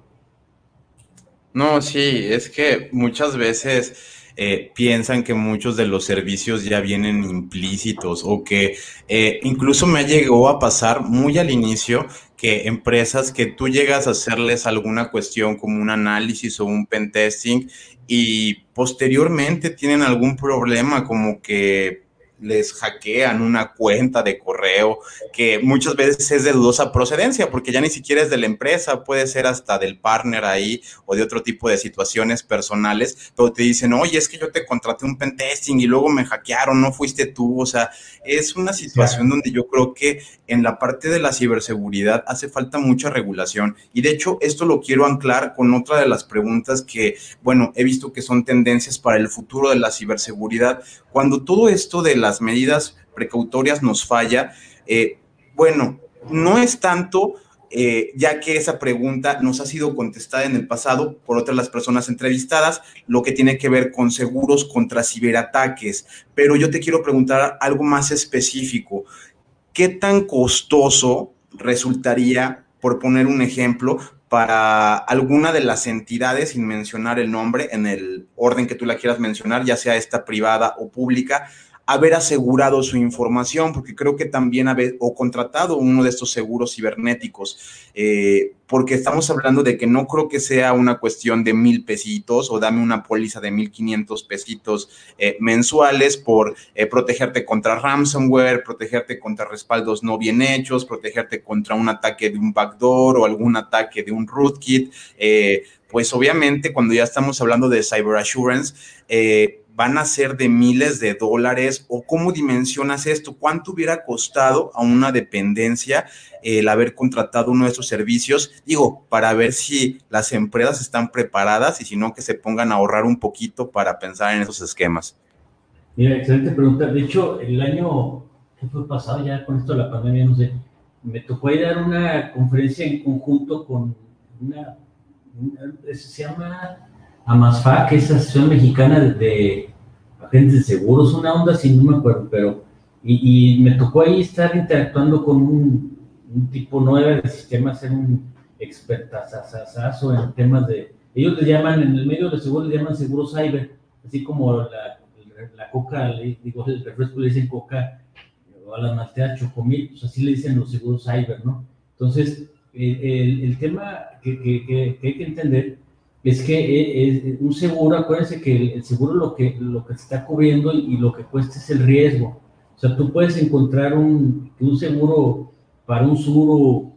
No, sí, es que muchas veces eh, piensan que muchos de los servicios ya vienen implícitos o que eh, incluso me llegó a pasar muy al inicio que empresas que tú llegas a hacerles alguna cuestión como un análisis o un pentesting y posteriormente tienen algún problema como que les hackean una cuenta de correo que muchas veces es de dudosa procedencia porque ya ni siquiera es de la empresa, puede ser hasta del partner ahí o de otro tipo de situaciones personales, pero te dicen, oye, es que yo te contraté un pentesting y luego me hackearon, no fuiste tú, o sea, es una situación donde yo creo que en la parte de la ciberseguridad hace falta mucha regulación y de hecho esto lo quiero anclar con otra de las preguntas que, bueno, he visto que son tendencias para el futuro de la ciberseguridad. Cuando todo esto de las medidas precautorias nos falla, eh, bueno, no es tanto... Eh, ya que esa pregunta nos ha sido contestada en el pasado por otras las personas entrevistadas, lo que tiene que ver con seguros contra ciberataques. Pero yo te quiero preguntar algo más específico. ¿Qué tan costoso resultaría, por poner un ejemplo, para alguna de las entidades, sin mencionar el nombre, en el orden que tú la quieras mencionar, ya sea esta privada o pública, haber asegurado su información, porque creo que también haber o contratado uno de estos seguros cibernéticos, eh, porque estamos hablando de que no creo que sea una cuestión de mil pesitos o dame una póliza de mil quinientos pesitos eh, mensuales por eh, protegerte contra ransomware, protegerte contra respaldos no bien hechos, protegerte contra un ataque de un backdoor o algún ataque de un rootkit. Eh, pues obviamente cuando ya estamos hablando de cyber assurance, eh, van a ser de miles de dólares, o cómo dimensionas esto, cuánto hubiera costado a una dependencia eh, el haber contratado uno de estos servicios, digo, para ver si las empresas están preparadas y si no, que se pongan a ahorrar un poquito para pensar en esos esquemas. Mira, excelente pregunta. De hecho, el año que fue pasado, ya con esto de la pandemia, no sé, me tocó ir a dar una conferencia en conjunto con una, una se llama AMASFA, que es la Asociación Mexicana de, de Agentes de Seguros, una onda así, no me acuerdo, pero, y, y me tocó ahí estar interactuando con un, un tipo nueve de sistemas, ser un expertazazazo en temas de, ellos les llaman, en el medio de seguros les llaman seguros cyber, así como la, la coca, digo, el refresco le dicen coca, o a las malteadas chocomil, pues así le dicen los seguros cyber, ¿no? Entonces, el, el, el tema que, que, que, que hay que entender es que es un seguro, acuérdense que el seguro lo que, lo que está cubriendo y lo que cuesta es el riesgo. O sea, tú puedes encontrar un, un seguro para un seguro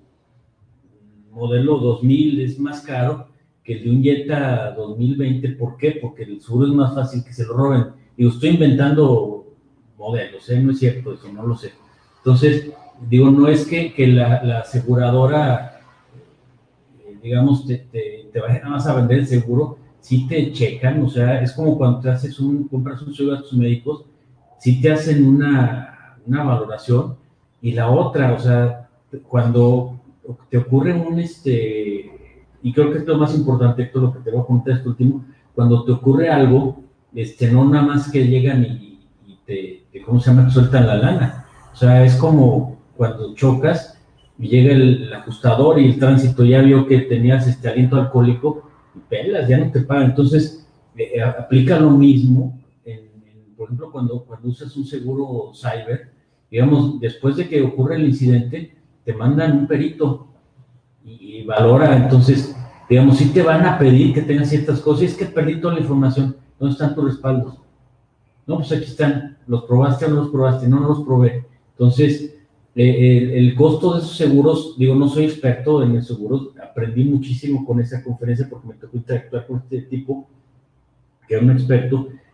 modelo dos mil es más caro que el de un Jetta dos mil veinte. ¿Por qué? Porque el seguro es más fácil que se lo roben. Digo, estoy inventando modelos, ¿eh? No es cierto eso, no lo sé. Entonces, digo, no es que, que la, la aseguradora digamos, te, te, te vayan nada más a vender el seguro, si te checan, o sea, es como cuando te haces un, compras un seguro a tus médicos, si te hacen una, una valoración, y la otra, o sea, cuando te ocurre un, este, y creo que esto es lo más importante, esto es lo que te voy a contar este último, cuando te ocurre algo, este, no nada más que llegan y, y te, te, ¿cómo se llama?, te sueltan la lana, o sea, es como cuando chocas, y llega el, el ajustador y el tránsito ya vio que tenías este aliento alcohólico y pelas, ya no te pagan. Entonces, eh, aplica lo mismo, en, en, por ejemplo, cuando, cuando usas un seguro cyber, digamos, después de que ocurre el incidente, te mandan un perito y, y valora, entonces, digamos, si te van a pedir que tengas ciertas cosas, y es que perdí toda la información, ¿dónde están tus respaldos? No, pues aquí están, ¿los probaste o no los probaste? No, no los probé. Entonces, El, el costo de esos seguros, digo, no soy experto en los seguros, aprendí muchísimo con esa conferencia porque me tocó interactuar con este tipo, que era un experto,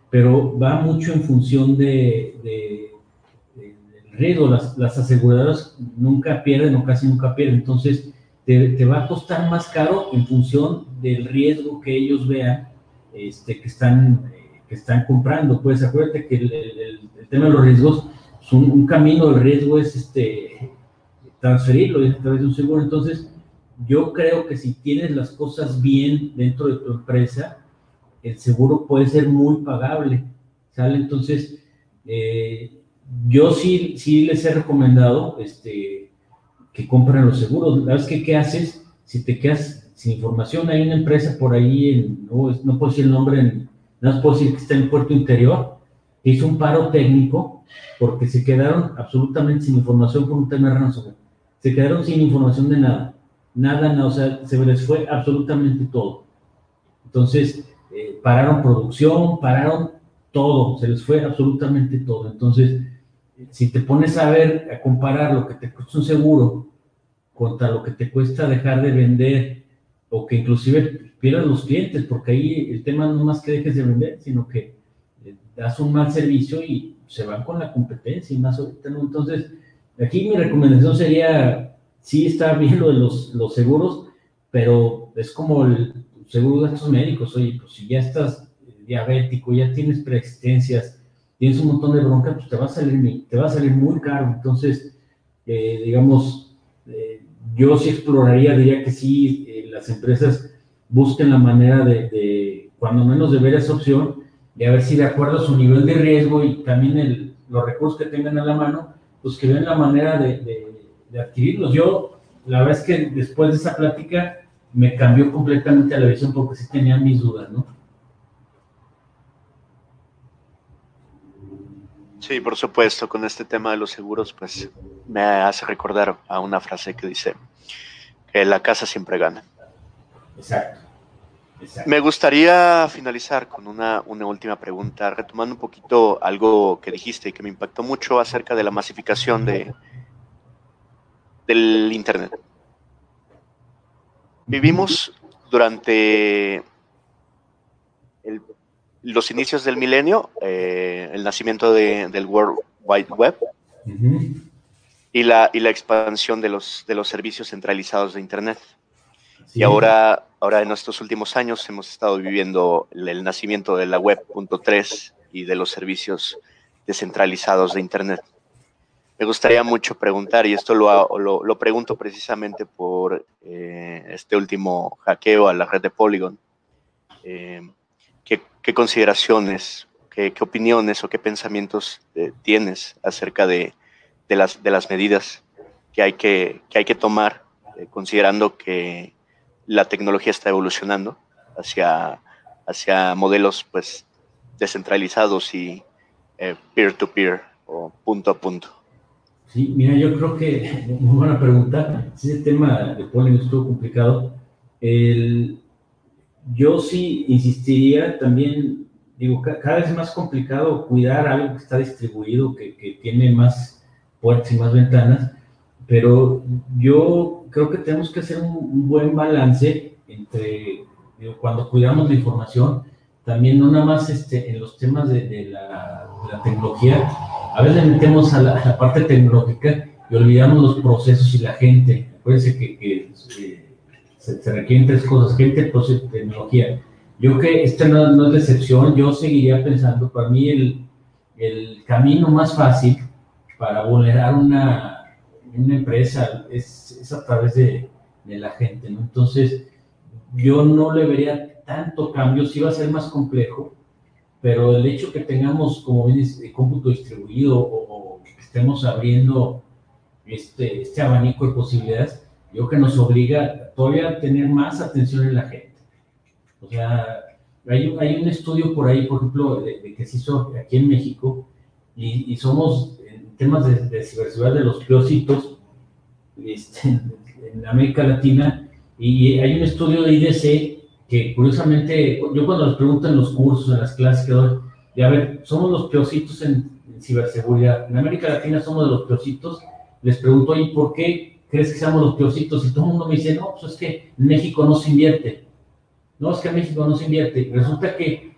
pero va mucho en función de, de, de, del riesgo. Las, las aseguradoras nunca pierden o casi nunca pierden, entonces te, te va a costar más caro en función del riesgo que ellos vean este, que, están, eh, que están comprando. Pues acuérdate que el, el, el tema de los riesgos, es un, un camino del riesgo es este, transferirlo a través de un seguro. Entonces, yo creo que si tienes las cosas bien dentro de tu empresa, el seguro puede ser muy pagable, ¿sale? Entonces, eh, yo sí, sí les he recomendado este, que compren los seguros. ¿Sabes qué, qué haces? Si te quedas sin información, hay una empresa por ahí, en, no, no puedo decir el nombre, en, no puedo decir que está en el puerto interior, que hizo un paro técnico porque se quedaron absolutamente sin información por un tema de ransomware. Se quedaron sin información de nada. Nada, nada, o sea, se les fue absolutamente todo. Entonces, eh, pararon producción, pararon todo, se les fue absolutamente todo. Entonces, si te pones a ver, a comparar lo que te cuesta un seguro contra lo que te cuesta dejar de vender, o que inclusive pierdas los clientes, porque ahí el tema no más que dejes de vender, sino que eh, das un mal servicio y se van con la competencia, y más ahorita, ¿no? Entonces, aquí mi recomendación sería, sí está bien lo de los, los seguros, pero es como el seguro de gastos médicos. Oye, pues si ya estás diabético, ya tienes preexistencias, tienes un montón de bronca, pues te va a salir, te va a salir muy caro. Entonces, eh, digamos, eh, yo sí exploraría, diría que sí, eh, las empresas busquen la manera de, de, cuando menos de ver esa opción, y a ver si de acuerdo a su nivel de riesgo y también el, los recursos que tengan a la mano, pues que vean la manera de, de, de adquirirlos. Yo, la verdad es que después de esa plática me cambió completamente la visión, porque sí tenía mis dudas, ¿no? Sí, por supuesto, con este tema de los seguros, pues me hace recordar a una frase que dice que la casa siempre gana. Exacto. Exacto. Me gustaría finalizar con una, una última pregunta, retomando un poquito algo que dijiste y que me impactó mucho acerca de la masificación de, del Internet. Vivimos durante el, los inicios del milenio, eh, el nacimiento de, del World Wide Web, uh-huh. y, la, y la expansión de los, de los servicios centralizados de Internet. Sí. Y ahora, ahora en estos últimos años hemos estado viviendo el, el nacimiento de la web punto tres y de los servicios descentralizados de Internet. Me gustaría mucho preguntar, y esto lo, lo, lo pregunto precisamente por eh, este último hackeo a la red de Polygon. Eh, ¿qué, ¿Qué consideraciones, qué, qué opiniones o qué pensamientos eh, tienes acerca de, de, las, de las medidas que hay que, que, hay que tomar, eh, considerando que la tecnología está evolucionando hacia, hacia modelos pues, descentralizados y eh, peer-to-peer o punto a punto? Sí, mira, yo creo que, muy buena pregunta, ese tema de Polygon estuvo complicado. El, yo sí insistiría también, digo, cada vez es más complicado cuidar algo que está distribuido, que, que tiene más puertas y más ventanas, pero yo creo que tenemos que hacer un, un buen balance entre, digo, cuando cuidamos la información, también no nada más este, en los temas de, de, la, de la tecnología. A veces le metemos a la, a la parte tecnológica y olvidamos los procesos y la gente. Acuérdense que, que eh, se, se requieren tres cosas: gente, proceso, tecnología. Yo creo que esta no, no es la excepción. Yo seguiría pensando, para mí el, el camino más fácil para vulnerar una, una empresa es, es a través de, de la gente, ¿no? Entonces, yo no le vería tanto cambio, sí va a ser más complejo, pero el hecho que tengamos, como ven, este cómputo distribuido o, o que estemos abriendo este, este abanico de posibilidades, yo creo que nos obliga todavía a tener más atención en la gente. O sea, hay, hay un estudio por ahí, por ejemplo, de, de que se hizo aquí en México, y, y somos, en temas de, de ciberseguridad, de los peorcitos este, en América Latina, y hay un estudio de I D C que curiosamente, yo cuando les pregunto en los cursos, en las clases que doy, de a ver, somos los peorcitos en, en ciberseguridad, en América Latina somos de los peorcitos, les pregunto, ¿y por qué crees que seamos los peorcitos? Y todo el mundo me dice, no, pues es que en México no se invierte, no, es que en México no se invierte. Resulta que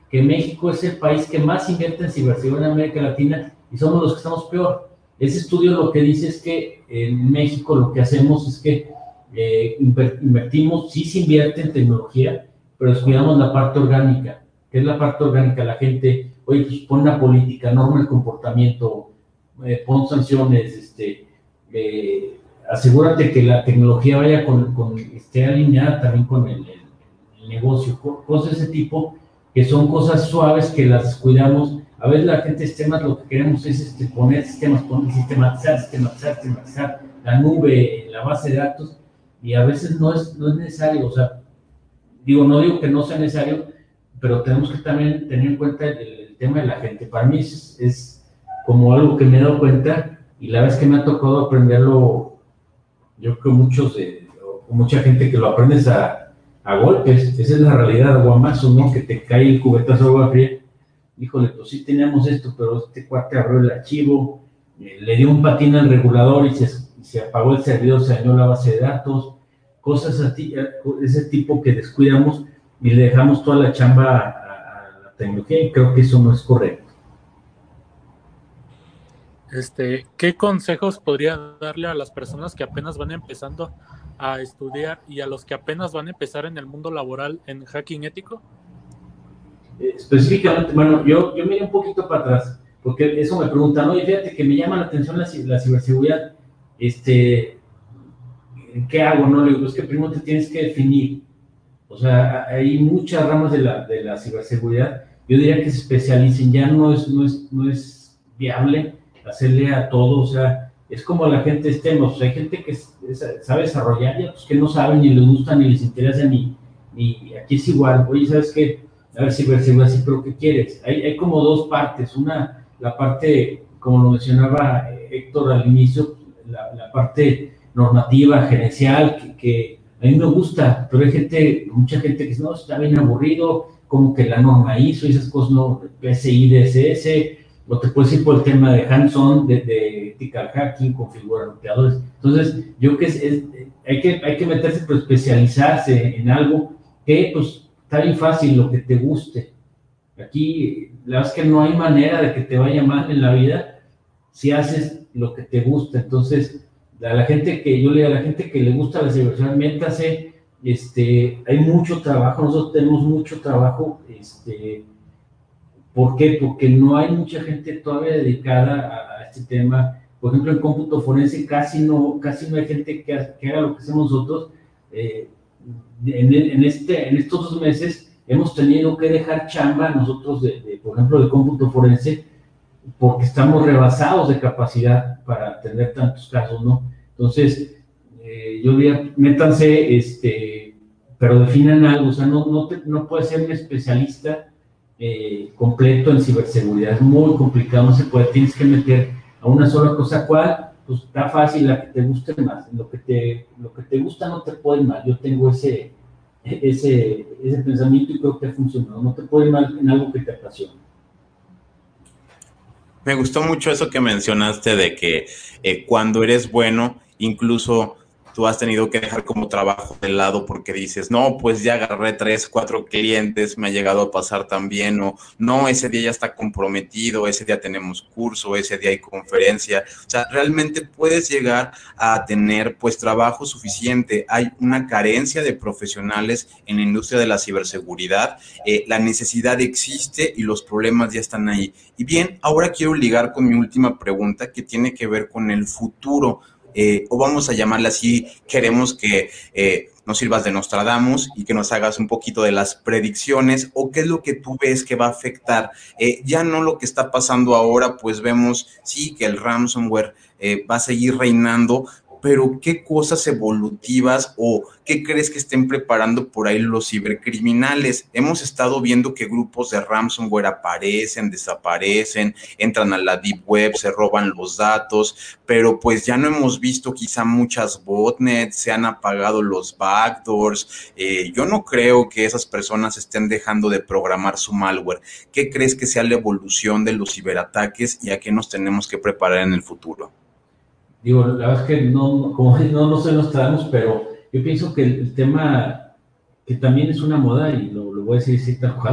que México es el país que más invierte en ciberseguridad en América Latina y somos los que estamos peor. Ese estudio lo que dice es que en México lo que hacemos es que eh, invertimos, sí se invierte en tecnología, pero descuidamos la parte orgánica. ¿Qué es la parte orgánica? La gente, oye, pues pon una política, norma el comportamiento, eh, pon sanciones, este, eh, asegúrate que la tecnología vaya con, con esté alineada también con el, el, el negocio, cosas de ese tipo, que son cosas suaves que las cuidamos. A veces la gente sistemas lo que queremos es este, poner sistemas, poner, sistematizar, sistematizar, sistematizar, la nube, la base de datos, y a veces no es, no es necesario. O sea, digo, no digo que no sea necesario, pero tenemos que también tener en cuenta el, el tema de la gente. Para mí es, es como algo que me he dado cuenta, y la vez que me ha tocado aprenderlo, yo creo muchos, de, o mucha gente que lo aprendes a, a golpes, esa es la realidad, aguamazo, ¿no? Que te cae el cubetazo de agua fría. Híjole, pues sí teníamos esto, pero este cuate abrió el archivo, eh, le dio un patín al regulador y se, y se apagó el servidor, se dañó la base de datos, cosas así, ese tipo que descuidamos y le dejamos toda la chamba a, a la tecnología, y creo que eso no es correcto. Este, ¿qué consejos podría darle a las personas que apenas van empezando a estudiar y a los que apenas van a empezar en el mundo laboral en hacking ético? Específicamente, bueno, yo, yo miré un poquito para atrás, porque eso me preguntan, oye, fíjate que me llama la atención la, la ciberseguridad, este, ¿qué hago? No, le digo, es que primero te tienes que definir. O sea, hay muchas ramas de la, de la ciberseguridad. Yo diría que se especialicen, ya no es, no es, no es viable hacerle a todo. O sea, es como la gente estemos, o sea, hay gente que es, es, sabe desarrollar y otros que no saben, ni les gusta, ni les interesa, ni, ni aquí es igual. Oye, ¿sabes qué? A ver, ciberseguridad, sí, pero ¿qué quieres? Hay, hay como dos partes. Una, la parte, como lo mencionaba Héctor al inicio, la, la parte normativa, gerencial, que, que a mí me gusta, pero hay gente, mucha gente que dice, no, está bien aburrido, como que la norma I S O y esas cosas, no, P C I D S S, o te puedes ir por el tema de hands-on, de, de ethical hacking, configurar roteadores. Entonces, yo creo que es, es, hay que hay que meterse, pero especializarse en algo que, pues, está bien fácil, lo que te guste. Aquí, la verdad es que no hay manera de que te vaya mal en la vida si haces lo que te gusta. Entonces, a la gente que, yo le digo a la gente que le gusta la ciberseguridad, métase, este, hay mucho trabajo, nosotros tenemos mucho trabajo, este, ¿por qué? Porque no hay mucha gente todavía dedicada a, a este tema. Por ejemplo, en cómputo forense casi no, casi no hay gente que, que haga lo que hacemos nosotros. Eh, en, en, este, en estos dos meses hemos tenido que dejar chamba nosotros, de, de, por ejemplo, de cómputo forense, porque estamos rebasados de capacidad para atender tantos casos, ¿no? Entonces, eh, yo diría, métanse, este, pero definan algo. O sea, no, no, te, no puedes ser un especialista eh, completo en ciberseguridad, es muy complicado, no se puede, tienes que meter a una sola cosa. ¿Cuál? Pues está fácil, la que te guste más, lo que te, lo que te gusta no te puede ir mal. Yo tengo ese, ese, ese pensamiento y creo que ha funcionado, no te puede ir mal en algo que te apasiona. Me gustó mucho eso que mencionaste de que eh, cuando eres bueno, incluso tú has tenido que dejar como trabajo de lado porque dices, no, pues ya agarré tres, cuatro clientes, me ha llegado a pasar también, o no, ese día ya está comprometido, ese día tenemos curso, ese día hay conferencia. O sea, realmente puedes llegar a tener pues trabajo suficiente. Hay una carencia de profesionales en la industria de la ciberseguridad, eh, la necesidad existe y los problemas ya están ahí. Y bien, ahora quiero ligar con mi última pregunta que tiene que ver con el futuro. Eh, o vamos a llamarle así, queremos que eh, nos sirvas de Nostradamus y que nos hagas un poquito de las predicciones, o qué es lo que tú ves que va a afectar, eh, ya no lo que está pasando ahora, pues vemos, sí, que el ransomware eh, va a seguir reinando, pero ¿qué cosas evolutivas o qué crees que estén preparando por ahí los cibercriminales? Hemos estado viendo que grupos de ransomware aparecen, desaparecen, entran a la deep web, se roban los datos, pero pues ya no hemos visto quizá muchas botnets, se han apagado los backdoors. Eh, yo no creo que esas personas estén dejando de programar su malware. ¿Qué crees que sea la evolución de los ciberataques y a qué nos tenemos que preparar en el futuro? Digo, la verdad es que no, como no, no se nos tratamos, pero yo pienso que el, el tema que también es una moda, y lo, lo voy a decir así tal cual,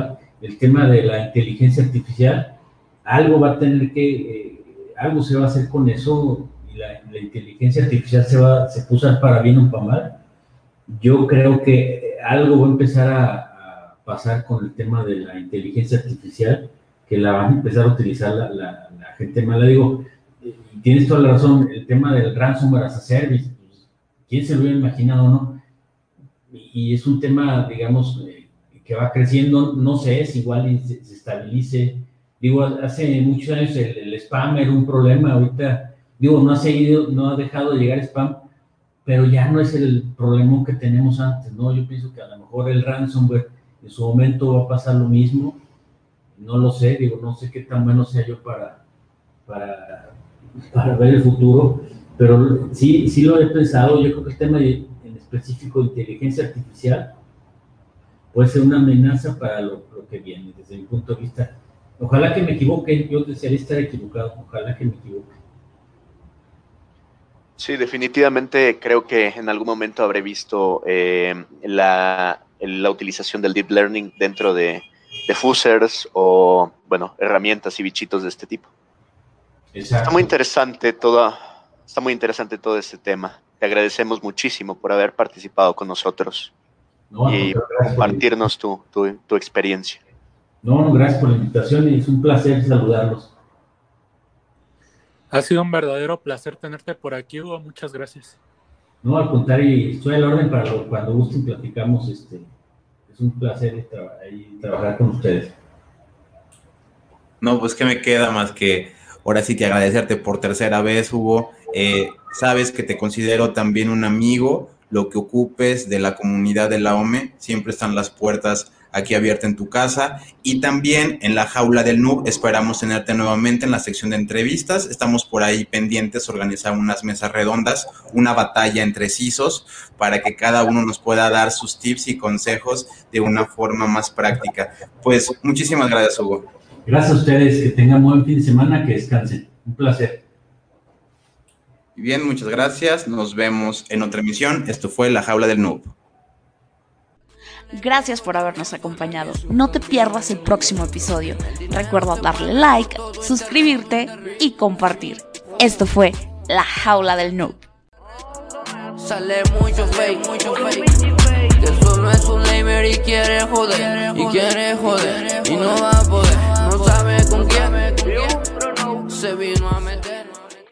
el tema de la inteligencia artificial, algo va a tener que, eh, algo se va a hacer con eso, y la, la inteligencia artificial se va, se puso para bien o para mal. Yo creo que algo va a empezar a, a pasar con el tema de la inteligencia artificial, que la van a empezar a utilizar la, la, la gente mala. Digo, y tienes toda la razón, el tema del ransomware as a service, pues, ¿quién se lo hubiera imaginado, no? Y, y es un tema, digamos, eh, que va creciendo, no sé, es igual y se, se estabilice. Digo, hace muchos años el, el spam era un problema, ahorita, digo, no ha seguido, no ha dejado de llegar spam, pero ya no es el problema que tenemos antes, ¿no? Yo pienso que a lo mejor el ransomware en su momento va a pasar lo mismo, no lo sé, digo, no sé qué tan bueno sea yo para, para, para ver el futuro, pero sí, sí lo he pensado. Yo creo que el tema de, en específico de inteligencia artificial puede ser una amenaza para lo, lo que viene, desde mi punto de vista. Ojalá que me equivoque, yo desearía estar equivocado, ojalá que me equivoque. Sí, definitivamente creo que en algún momento habré visto eh, la, la utilización del deep learning dentro de, de fuzzers o, bueno, herramientas y bichitos de este tipo. Exacto. Está muy interesante todo, está muy interesante todo este tema. Te agradecemos muchísimo por haber participado con nosotros no, y no, compartirnos tu, tu, tu experiencia. No, no, gracias por la invitación y es un placer saludarlos. Ha sido un verdadero placer tenerte por aquí, Hugo. Muchas gracias. No, al contrario, estoy al orden para lo, cuando gusten platicamos. Este, es un placer tra trabajar con ustedes. No, pues qué me queda más que ahora sí que agradecerte por tercera vez, Hugo. Eh, sabes que te considero también un amigo. Lo que ocupes de la comunidad de la O M E, siempre están las puertas aquí abiertas en tu casa, y también en la jaula del noob esperamos tenerte nuevamente en la sección de entrevistas. Estamos por ahí pendientes, organizar unas mesas redondas, una batalla entre C I S Os, para que cada uno nos pueda dar sus tips y consejos de una forma más práctica. Pues muchísimas gracias, Hugo. Gracias a ustedes, que tengan buen fin de semana, que descansen. Un placer. Bien, muchas gracias. Nos vemos en otra emisión. Esto fue La Jaula del Noob. Gracias por habernos acompañado. No te pierdas el próximo episodio. Recuerda darle like, suscribirte y compartir. Esto fue La Jaula del Noob. Sale mucho fake, mucho fake. Que solo es un lamer y quiere joder, y quiere joder.